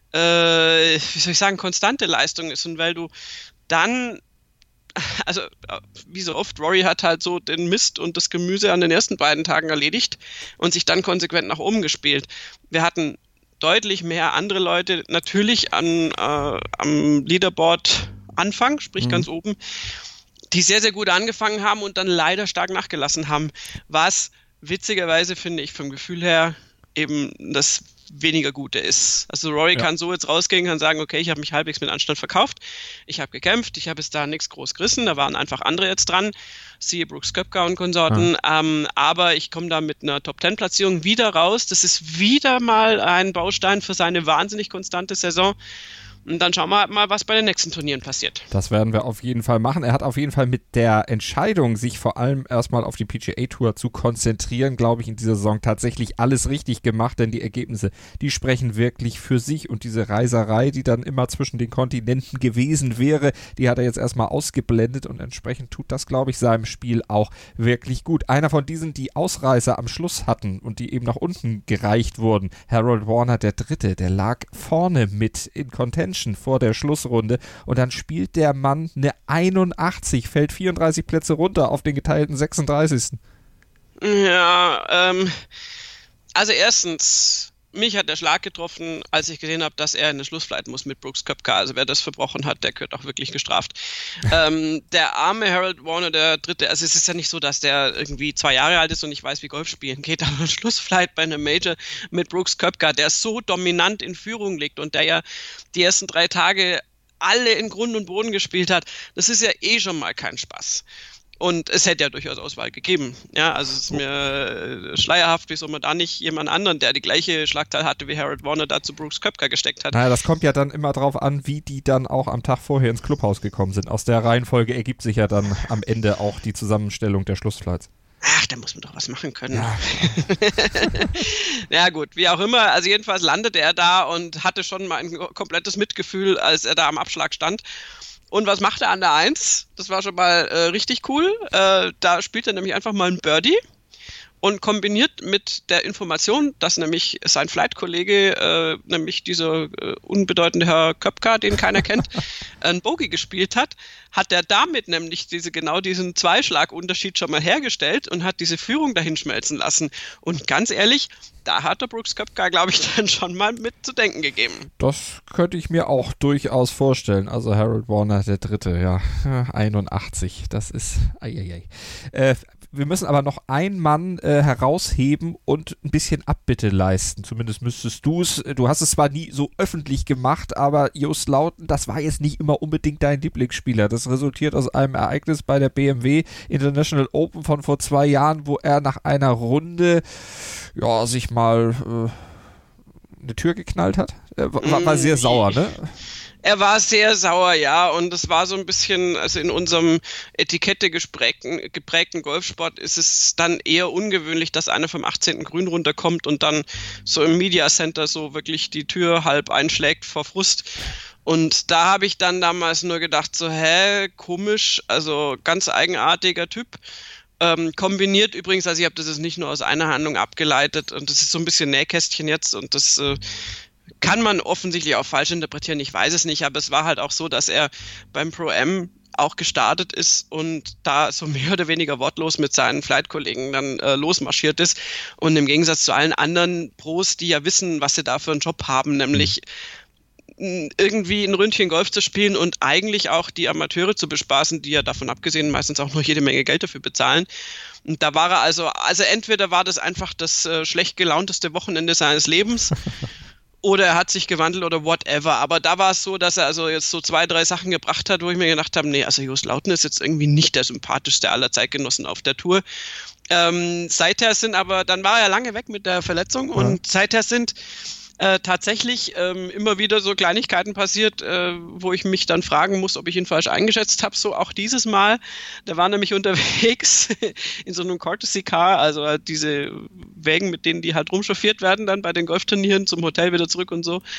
äh, wie soll ich sagen, konstante Leistung ist. Und weil du dann, also wie so oft, Rory hat halt so den Mist und das Gemüse an den ersten beiden Tagen erledigt und sich dann konsequent nach oben gespielt. Wir hatten deutlich mehr andere Leute natürlich an, äh, am Leaderboard Anfang, sprich mhm. ganz oben, die sehr, sehr gut angefangen haben und dann leider stark nachgelassen haben, was witzigerweise, finde ich, vom Gefühl her eben das weniger Gute ist. Also Rory ja. kann so jetzt rausgehen, kann sagen, okay, ich habe mich halbwegs mit Anstand verkauft, ich habe gekämpft, ich habe jetzt da nichts groß gerissen, da waren einfach andere jetzt dran, siehe Brooks Koepka und Konsorten, ja. ähm, aber ich komme da mit einer Top-Ten-Platzierung wieder raus, das ist wieder mal ein Baustein für seine wahnsinnig konstante Saison. Und dann schauen wir mal, was bei den nächsten Turnieren passiert. Das werden wir auf jeden Fall machen. Er hat auf jeden Fall mit der Entscheidung, sich vor allem erstmal auf die P G A Tour zu konzentrieren, glaube ich, in dieser Saison tatsächlich alles richtig gemacht, denn die Ergebnisse, die sprechen wirklich für sich und diese Reiserei, die dann immer zwischen den Kontinenten gewesen wäre, die hat er jetzt erstmal ausgeblendet und entsprechend tut das, glaube ich, seinem Spiel auch wirklich gut. Einer von diesen, die Ausreißer am Schluss hatten und die eben nach unten gereicht wurden, Harold Warner, der Dritte, der lag vorne mit in Contention vor der Schlussrunde und dann spielt der Mann eine einundachtzig, fällt vierunddreißig Plätze runter auf den geteilten sechsunddreißigsten Ja, ähm, also erstens, mich hat der Schlag getroffen, als ich gesehen habe, dass er in den Schlussflight muss mit Brooks Koepka. Also wer das verbrochen hat, der gehört auch wirklich gestraft. ähm, der arme Harold Warner, der Dritte, also es ist ja nicht so, dass der irgendwie zwei Jahre alt ist und nicht weiß, wie Golf spielen geht, aber ein Schlussflight bei einem Major mit Brooks Koepka, der so dominant in Führung liegt und der ja die ersten drei Tage alle in Grund und Boden gespielt hat, das ist ja eh schon mal kein Spaß. Und es hätte ja durchaus Auswahl gegeben. Ja, also es ist mir schleierhaft, wieso man da nicht jemand anderen, der die gleiche Schlagzahl hatte wie Harold Warner, da zu Brooks Koepka gesteckt hat. Naja, das kommt ja dann immer drauf an, wie die dann auch am Tag vorher ins Clubhaus gekommen sind. Aus der Reihenfolge ergibt sich ja dann am Ende auch die Zusammenstellung der Schlussflights. Ach, da muss man doch was machen können. Ja. Ja gut, wie auch immer. Also jedenfalls landete er da und hatte schon mal ein komplettes Mitgefühl, als er da am Abschlag stand. Und was macht er an der eins? Das war schon mal äh, richtig cool. Äh, da spielt er nämlich einfach mal ein Birdie und kombiniert mit der Information, dass nämlich sein Flight-Kollege, äh, nämlich dieser äh, unbedeutende Herr Koepka, den keiner kennt, ein Bogey gespielt hat, hat er damit nämlich diese genau diesen Zweischlagunterschied schon mal hergestellt und hat diese Führung dahin schmelzen lassen. Und ganz ehrlich, da hat der Brooks Koepka, glaube ich, dann schon mal mit zu denken gegeben. Das könnte ich mir auch durchaus vorstellen. Also Harold Warner, der Dritte, ja, einundachtzig, das ist, eieiei. Äh, wir müssen aber noch einen Mann äh, herausheben und ein bisschen Abbitte leisten. Zumindest müsstest du es. Du hast es zwar nie so öffentlich gemacht, aber Joost Luiten, das war jetzt nicht immer unbedingt dein Lieblingsspieler. Das resultiert aus einem Ereignis bei der B M W International Open von vor zwei Jahren, wo er nach einer Runde ja, sich mal äh, eine Tür geknallt hat. Er war, war sehr sauer, ne? Er war sehr sauer, ja, und es war so ein bisschen, also in unserem Etikette geprägten, geprägten Golfsport ist es dann eher ungewöhnlich, dass einer vom achtzehnten Grün runterkommt und dann so im Media Center so wirklich die Tür halb einschlägt vor Frust. Und da habe ich dann damals nur gedacht, so, hä, komisch, also ganz eigenartiger Typ. Ähm, kombiniert übrigens, also ich habe das jetzt nicht nur aus einer Handlung abgeleitet und das ist so ein bisschen Nähkästchen jetzt und das äh, kann man offensichtlich auch falsch interpretieren, ich weiß es nicht, aber es war halt auch so, dass er beim Pro-Am auch gestartet ist und da so mehr oder weniger wortlos mit seinen Flight-Kollegen dann äh, losmarschiert ist und im Gegensatz zu allen anderen Pros, die ja wissen, was sie da für einen Job haben, nämlich irgendwie ein Ründchen Golf zu spielen und eigentlich auch die Amateure zu bespaßen, die ja davon abgesehen meistens auch noch jede Menge Geld dafür bezahlen. Und da war er also, also entweder war das einfach das äh, schlecht gelaunteste Wochenende seines Lebens oder er hat sich gewandelt oder whatever. Aber da war es so, dass er also jetzt so zwei, drei Sachen gebracht hat, wo ich mir gedacht habe, nee, also Joost Luiten ist jetzt irgendwie nicht der sympathischste aller Zeitgenossen auf der Tour. Ähm, seither sind aber, dann war er lange weg mit der Verletzung und ja. seither sind Äh, tatsächlich ähm, immer wieder so Kleinigkeiten passiert, äh, wo ich mich dann fragen muss, ob ich ihn falsch eingeschätzt habe. So auch dieses Mal. Der war nämlich unterwegs in so einem Courtesy Car, also äh, diese Wägen, mit denen die halt rumchauffiert werden dann bei den Golfturnieren zum Hotel wieder zurück und so.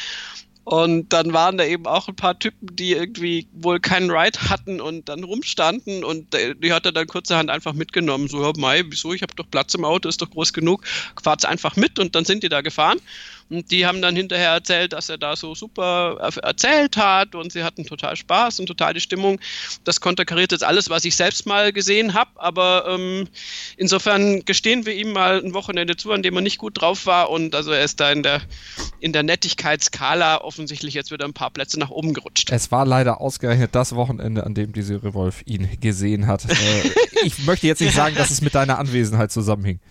Und dann waren da eben auch ein paar Typen, die irgendwie wohl keinen Ride hatten und dann rumstanden und die hat er dann kurzerhand einfach mitgenommen. So, ja, mei, wieso, ich habe doch Platz im Auto, ist doch groß genug, fahrt's einfach mit und dann sind die da gefahren. Und die haben dann hinterher erzählt, dass er da so super erzählt hat und sie hatten total Spaß und total die Stimmung. Das konterkariert jetzt alles, was ich selbst mal gesehen habe, aber ähm, insofern gestehen wir ihm mal ein Wochenende zu, an dem er nicht gut drauf war und also er ist da in der, in der Nettigkeitsskala offensichtlich jetzt wieder ein paar Plätze nach oben gerutscht. Es war leider ausgerechnet das Wochenende, an dem diese Revolve ihn gesehen hat. äh, ich möchte jetzt nicht sagen, dass es mit deiner Anwesenheit zusammenhing.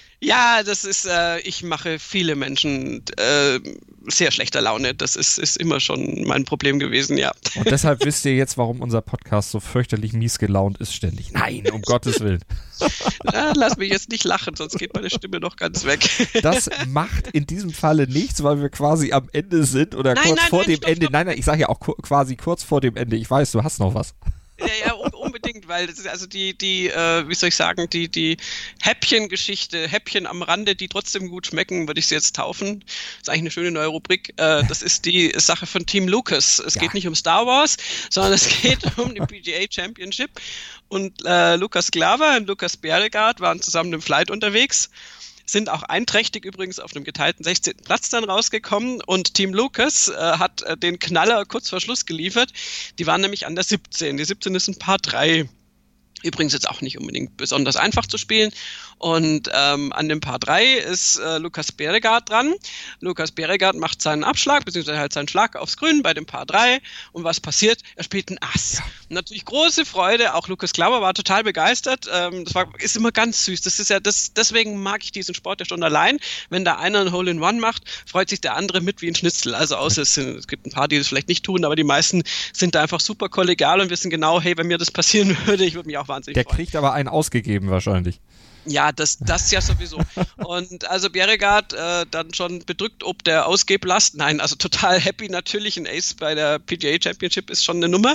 Ja, das ist, äh, ich mache viele Menschen äh, sehr schlechter Laune. Das ist, ist immer schon mein Problem gewesen, ja. Und deshalb wisst ihr jetzt, warum unser Podcast so fürchterlich mies gelaunt ist ständig. Nein, um Gottes Willen. Ja, lass mich jetzt nicht lachen, sonst geht meine Stimme noch ganz weg. Das macht in diesem Falle nichts, weil wir quasi am Ende sind oder nein, kurz nein, vor nein, dem stopp, Ende. stopp. Nein, nein, ich sage ja auch ku- quasi kurz vor dem Ende. Ich weiß, du hast noch was. Ja, ja, unbedingt, weil das ist also die, die, äh, wie soll ich sagen, die, die Häppchen-Geschichte, Häppchen am Rande, die trotzdem gut schmecken, würde ich sie jetzt taufen. Das ist eigentlich eine schöne neue Rubrik. Äh, das ist die Sache von Team Lucas. Es ja. geht nicht um Star Wars, sondern es geht um die P G A Championship. Und äh, Lukas Glaver und Lukas Bjerregaard waren zusammen im Flight unterwegs. Sind auch einträchtig übrigens auf einem geteilten sechzehnten Platz dann rausgekommen und Team Lucas äh, hat äh, den Knaller kurz vor Schluss geliefert. Die waren nämlich an der siebzehn. Die siebzehn ist ein Paar drei. Übrigens jetzt auch nicht unbedingt besonders einfach zu spielen. Und ähm, an dem Paar drei ist äh, Lukas Bjerregaard dran. Lukas Bjerregaard macht seinen Abschlag, beziehungsweise halt seinen Schlag aufs Grün bei dem Paar drei. Und was passiert? Er spielt ein Ass. Ja. Natürlich große Freude. Auch Lukas Glauber war total begeistert. Ähm, das war, ist immer ganz süß. Das ist ja das, deswegen mag ich diesen Sport ja schon allein. Wenn da einer ein Hole-in-One macht, freut sich der andere mit wie ein Schnitzel. Also außer es, sind, es gibt ein paar, die das vielleicht nicht tun, aber die meisten sind da einfach super kollegial und wissen genau, hey, wenn mir das passieren würde, ich würde mich auch wahnsinnig Der freuen. kriegt aber einen ausgegeben wahrscheinlich. Ja, das, das ja sowieso. Und also Bjerregaard äh, dann schon bedrückt, ob der Ausgeblast. Nein, also total happy natürlich. Ein Ace bei der P G A Championship ist schon eine Nummer.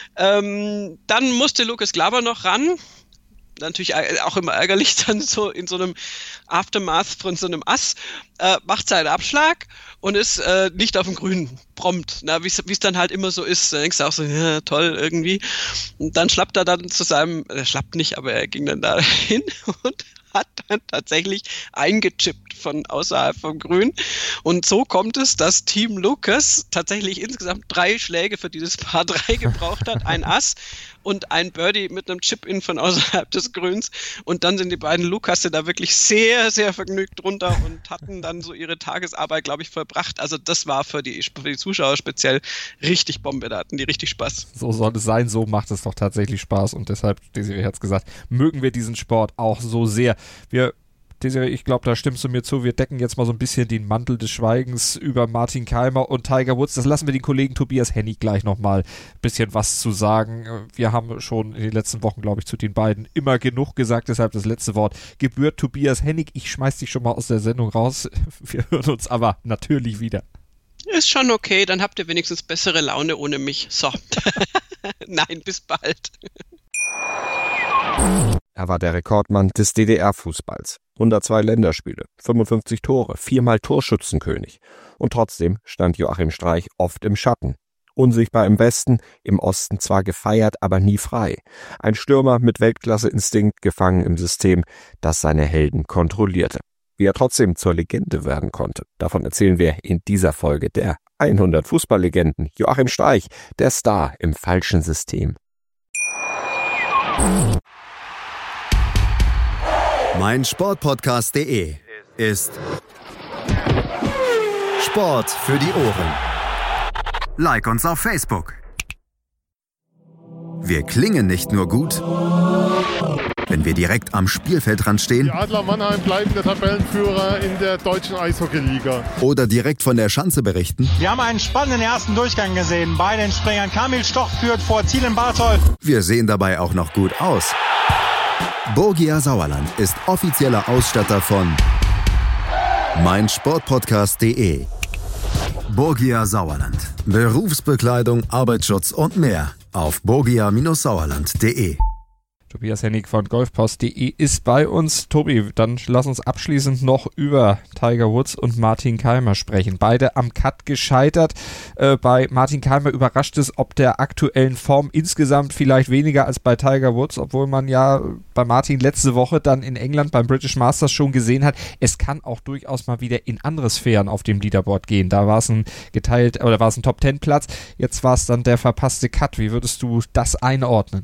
Ähm, dann musste Lukas Glaver noch ran. Natürlich auch immer ärgerlich dann so in so einem Aftermath von so einem Ass, äh, macht seinen Abschlag und ist äh, nicht auf dem Grün prompt, wie es dann halt immer so ist. Da denkst du auch so, ja, toll irgendwie. Und dann schlappt er dann zu seinem, er schlappt nicht, aber er ging dann da hin und hat dann tatsächlich eingechippt von außerhalb vom Grün. Und so kommt es, dass Team Lucas tatsächlich insgesamt drei Schläge für dieses Paar drei gebraucht hat. Ein Ass und ein Birdie mit einem Chip-In von außerhalb des Grüns. Und dann sind die beiden Lukasse da wirklich sehr, sehr vergnügt drunter und hatten dann so ihre Tagesarbeit, glaube ich, vollbracht. Also das war für die, für die Zuschauer speziell richtig Bombe. Da hatten die richtig Spaß. So soll es sein, so macht es doch tatsächlich Spaß. Und deshalb, Desiree hat es gesagt, mögen wir diesen Sport auch so sehr. Wir Desiree, ich glaube, da stimmst du mir zu. Wir decken jetzt mal so ein bisschen den Mantel des Schweigens über Martin Keimer und Tiger Woods. Das lassen wir den Kollegen Tobias Hennig gleich nochmal ein bisschen was zu sagen. Wir haben schon in den letzten Wochen, glaube ich, zu den beiden immer genug gesagt. Deshalb das letzte Wort gebührt Tobias Hennig. Ich schmeiß dich schon mal aus der Sendung raus. Wir hören uns aber natürlich wieder. Ist schon okay, dann habt ihr wenigstens bessere Laune ohne mich. So. Nein, bis bald. Er war der Rekordmann des D D R-Fußballs. hundertzwei Länderspiele, fünfundfünfzig Tore, viermal Torschützenkönig. Und trotzdem stand Joachim Streich oft im Schatten. Unsichtbar im Westen, im Osten zwar gefeiert, aber nie frei. Ein Stürmer mit Weltklasse-Instinkt, gefangen im System, das seine Helden kontrollierte. Wie er trotzdem zur Legende werden konnte, davon erzählen wir in dieser Folge der hundert Fußballlegenden. Joachim Streich, der Star im falschen System. mein Sportpodcast punkt de ist Sport für die Ohren. Like uns auf Facebook. Wir klingen nicht nur gut, wenn wir direkt am Spielfeldrand stehen. Die Adler Mannheim bleiben der Tabellenführer in der deutschen Eishockeyliga. Oder direkt von der Schanze berichten. Wir haben einen spannenden ersten Durchgang gesehen. Bei den Springern Kamil Stoch führt vor Thielen Barthold. Wir sehen dabei auch noch gut aus. Borgia Sauerland ist offizieller Ausstatter von mein Sportpodcast punkt de. Borgia Sauerland. Berufsbekleidung, Arbeitsschutz und mehr auf borgia Sauerland punkt de. Tobias Hennig von golfpost punkt de ist bei uns. Tobi, dann lass uns abschließend noch über Tiger Woods und Martin Kaymer sprechen. Beide am Cut gescheitert. Äh, bei Martin Kaymer überrascht es ob der aktuellen Form insgesamt vielleicht weniger als bei Tiger Woods, obwohl man ja bei Martin letzte Woche dann in England beim British Masters schon gesehen hat, es kann auch durchaus mal wieder in andere Sphären auf dem Leaderboard gehen. Da war es ein geteilt, oder war es ein Top Ten Platz. Jetzt war es dann der verpasste Cut. Wie würdest du das einordnen?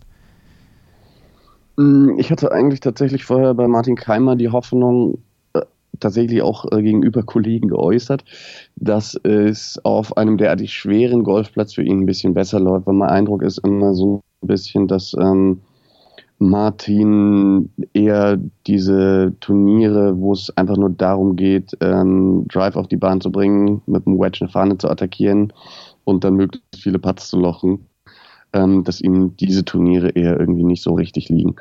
Ich hatte eigentlich tatsächlich vorher bei Martin Kaymer die Hoffnung, äh, tatsächlich auch äh, gegenüber Kollegen geäußert, dass es auf einem derartig schweren Golfplatz für ihn ein bisschen besser läuft. Weil mein Eindruck ist immer so ein bisschen, dass ähm, Martin eher diese Turniere, wo es einfach nur darum geht, ähm, Drive auf die Bahn zu bringen, mit dem Wedge eine Fahne zu attackieren und dann möglichst viele Putts zu lochen, dass ihm diese Turniere eher irgendwie nicht so richtig liegen.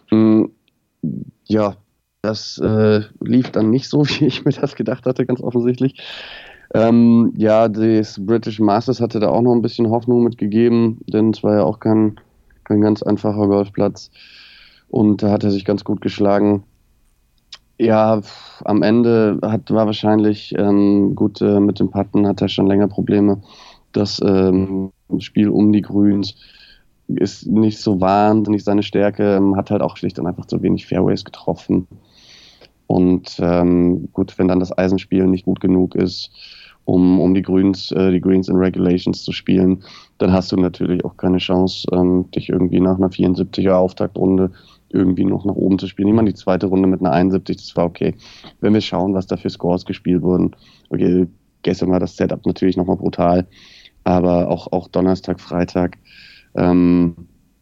Ja, das äh, lief dann nicht so, wie ich mir das gedacht hatte, ganz offensichtlich. Ähm, ja, das British Masters hatte da auch noch ein bisschen Hoffnung mitgegeben, denn es war ja auch kein, kein ganz einfacher Golfplatz. Und da hat er sich ganz gut geschlagen. Ja, am Ende hat, war wahrscheinlich ähm, gut äh, mit dem Putten, hat er schon länger Probleme. Das ähm, Spiel um die Grüns ist nicht so wahnsinnig seine Stärke, hat halt auch schlicht und einfach zu wenig Fairways getroffen. Und ähm, gut, wenn dann das Eisenspiel nicht gut genug ist, um, um die Grüns, äh, die Greens in Regulations zu spielen, dann hast du natürlich auch keine Chance, ähm, dich irgendwie nach einer vierundsiebziger Auftaktrunde irgendwie noch nach oben zu spielen. Ich meine, die zweite Runde mit einer einundsiebzig, das war okay. Wenn wir schauen, was da für Scores gespielt wurden, okay, gestern war das Setup natürlich nochmal brutal, aber auch, auch Donnerstag, Freitag. Ähm,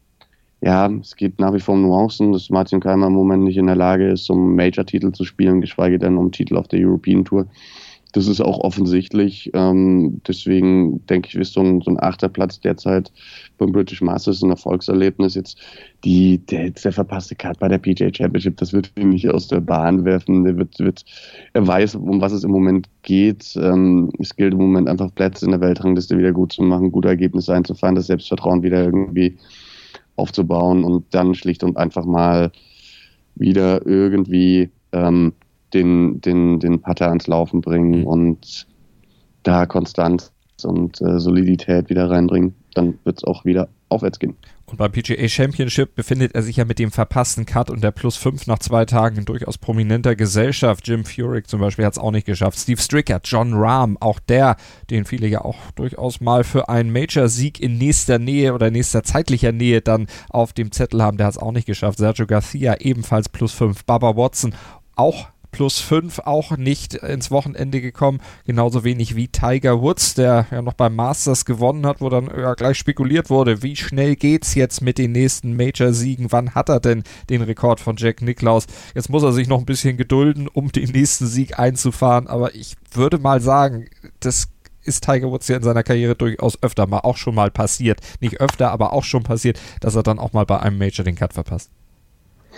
ja, es gibt nach wie vor Nuancen, dass Martin Kaymer im Moment nicht in der Lage ist, um Major-Titel zu spielen, geschweige denn um Titel auf der European Tour. Das ist auch offensichtlich. Ähm, deswegen denke ich, ist so ein, so ein achter Platz derzeit beim British Masters ein Erfolgserlebnis. Jetzt die, der, der verpasste Cut bei der P G A Championship, das wird ihn nicht aus der Bahn werfen. Der wird, wird, er weiß, um was es im Moment geht. Ähm, es gilt im Moment einfach, Plätze in der Weltrangliste wieder gut zu machen, gute Ergebnisse einzufahren, das Selbstvertrauen wieder irgendwie aufzubauen und dann schlicht und einfach mal wieder irgendwie ähm, den, den, den Putter ans Laufen bringen und da Konstanz und äh, Solidität wieder reinbringen, dann wird es auch wieder aufwärts gehen. Und beim P G A Championship befindet er sich ja mit dem verpassten Cut und der Plus fünf nach zwei Tagen in durchaus prominenter Gesellschaft. Jim Furyk zum Beispiel hat es auch nicht geschafft. Steve Stricker, Jon Rahm, auch der, den viele ja auch durchaus mal für einen Major-Sieg in nächster Nähe oder nächster zeitlicher Nähe dann auf dem Zettel haben, der hat es auch nicht geschafft. Sergio Garcia ebenfalls Plus fünf. Bubba Watson auch Plus fünf, auch nicht ins Wochenende gekommen, genauso wenig wie Tiger Woods, der ja noch beim Masters gewonnen hat, wo dann ja gleich spekuliert wurde, wie schnell geht's jetzt mit den nächsten Major-Siegen, wann hat er denn den Rekord von Jack Nicklaus? Jetzt muss er sich noch ein bisschen gedulden, um den nächsten Sieg einzufahren, aber ich würde mal sagen, das ist Tiger Woods ja in seiner Karriere durchaus öfter mal auch schon mal passiert, nicht öfter, aber auch schon passiert, dass er dann auch mal bei einem Major den Cut verpasst.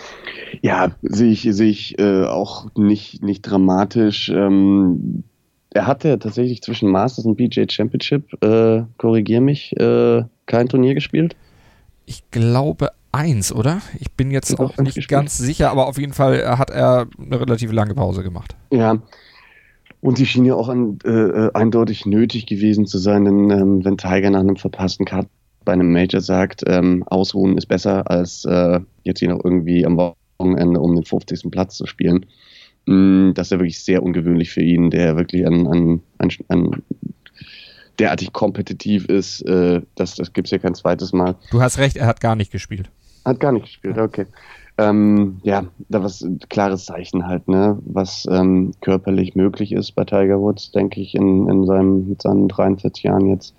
Ja, sehe ich, sehe ich äh, auch nicht, nicht dramatisch. Ähm, er hatte tatsächlich zwischen Masters und P G A Championship, äh, korrigier mich, äh, kein Turnier gespielt? Ich glaube eins, oder? Ich bin jetzt auch nicht gespielt. ganz sicher, aber auf jeden Fall hat er eine relativ lange Pause gemacht. Ja, und sie schien ja auch an, äh, eindeutig nötig gewesen zu sein, denn ähm, wenn Tiger nach einem verpassten Cut bei einem Major sagt, ähm, ausruhen ist besser, als äh, jetzt hier noch irgendwie am Wochenende um den fünfzigsten Platz zu spielen. Mm, das ist ja wirklich sehr ungewöhnlich für ihn, der wirklich an, an, an, an derartig kompetitiv ist. Äh, das das gibt es ja kein zweites Mal. Du hast recht, er hat gar nicht gespielt. Hat gar nicht gespielt, okay. Ähm, ja, da war ein klares Zeichen halt, ne, was ähm, körperlich möglich ist bei Tiger Woods, denke ich, in, in seinem, mit seinen dreiundvierzig Jahren jetzt.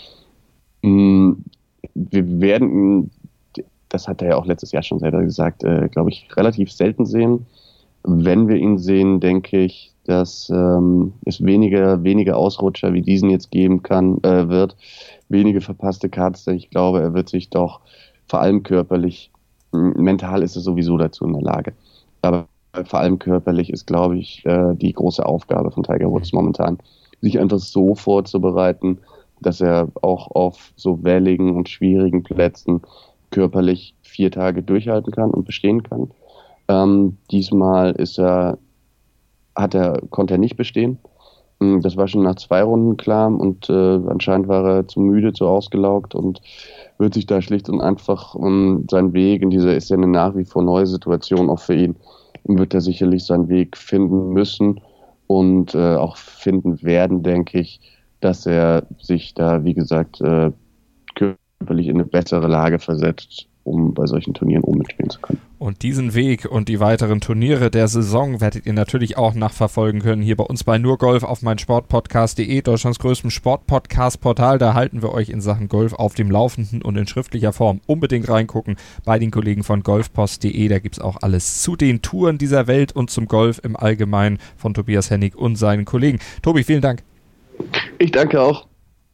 Mm, wir werden, das hat er ja auch letztes Jahr schon selber gesagt, äh, glaube ich, relativ selten sehen. Wenn wir ihn sehen, denke ich, dass ähm, es weniger, weniger Ausrutscher wie diesen jetzt geben kann, äh, wird, wenige verpasste Cuts. Ich glaube, er wird sich doch vor allem körperlich, mental ist er sowieso dazu in der Lage, aber vor allem körperlich ist, glaube ich, äh, die große Aufgabe von Tiger Woods momentan, sich einfach so vorzubereiten, dass er auch auf so welligen und schwierigen Plätzen körperlich vier Tage durchhalten kann und bestehen kann. Ähm, diesmal ist er, hat er, konnte er nicht bestehen. Das war schon nach zwei Runden klar und äh, anscheinend war er zu müde, zu ausgelaugt und wird sich da schlicht und einfach um, seinen Weg in dieser, ist ja eine nach wie vor neue Situation auch für ihn, wird er sicherlich seinen Weg finden müssen und äh, auch finden werden, denke ich, dass er sich da, wie gesagt, äh, körperlich in eine bessere Lage versetzt, um bei solchen Turnieren oben mitspielen zu können. Und diesen Weg und die weiteren Turniere der Saison werdet ihr natürlich auch nachverfolgen können, hier bei uns bei Nur Golf auf meinsportpodcast punkt de, Deutschlands größtem Sportpodcast-Portal. Da halten wir euch in Sachen Golf auf dem Laufenden und in schriftlicher Form. Unbedingt reingucken bei den Kollegen von golfpost punkt de, da gibt es auch alles zu den Touren dieser Welt und zum Golf im Allgemeinen von Tobias Hennig und seinen Kollegen. Tobi, vielen Dank. Ich danke auch.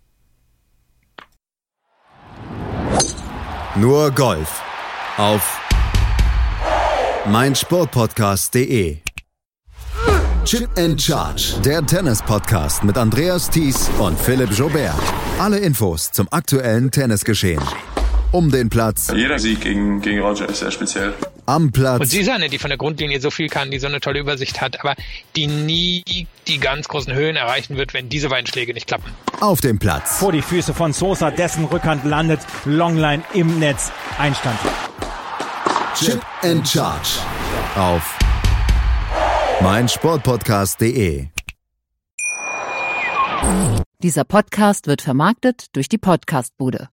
Nur Golf auf meinsportpodcast punkt de. Chip and Charge, der Tennis-Podcast mit Andreas Thies und Philipp Joubert. Alle Infos zum aktuellen Tennisgeschehen. Um den Platz. Jeder Sieg gegen, gegen Roger ist sehr speziell. Am Platz. Und sie ist eine, die von der Grundlinie so viel kann, die so eine tolle Übersicht hat, aber die nie die ganz großen Höhen erreichen wird, wenn diese beiden Schläge nicht klappen. Auf dem Platz. Vor die Füße von Sosa, dessen Rückhand landet, Longline im Netz, Einstand. Chip and Charge auf meinsportpodcast punkt de. Dieser Podcast wird vermarktet durch die Podcastbude.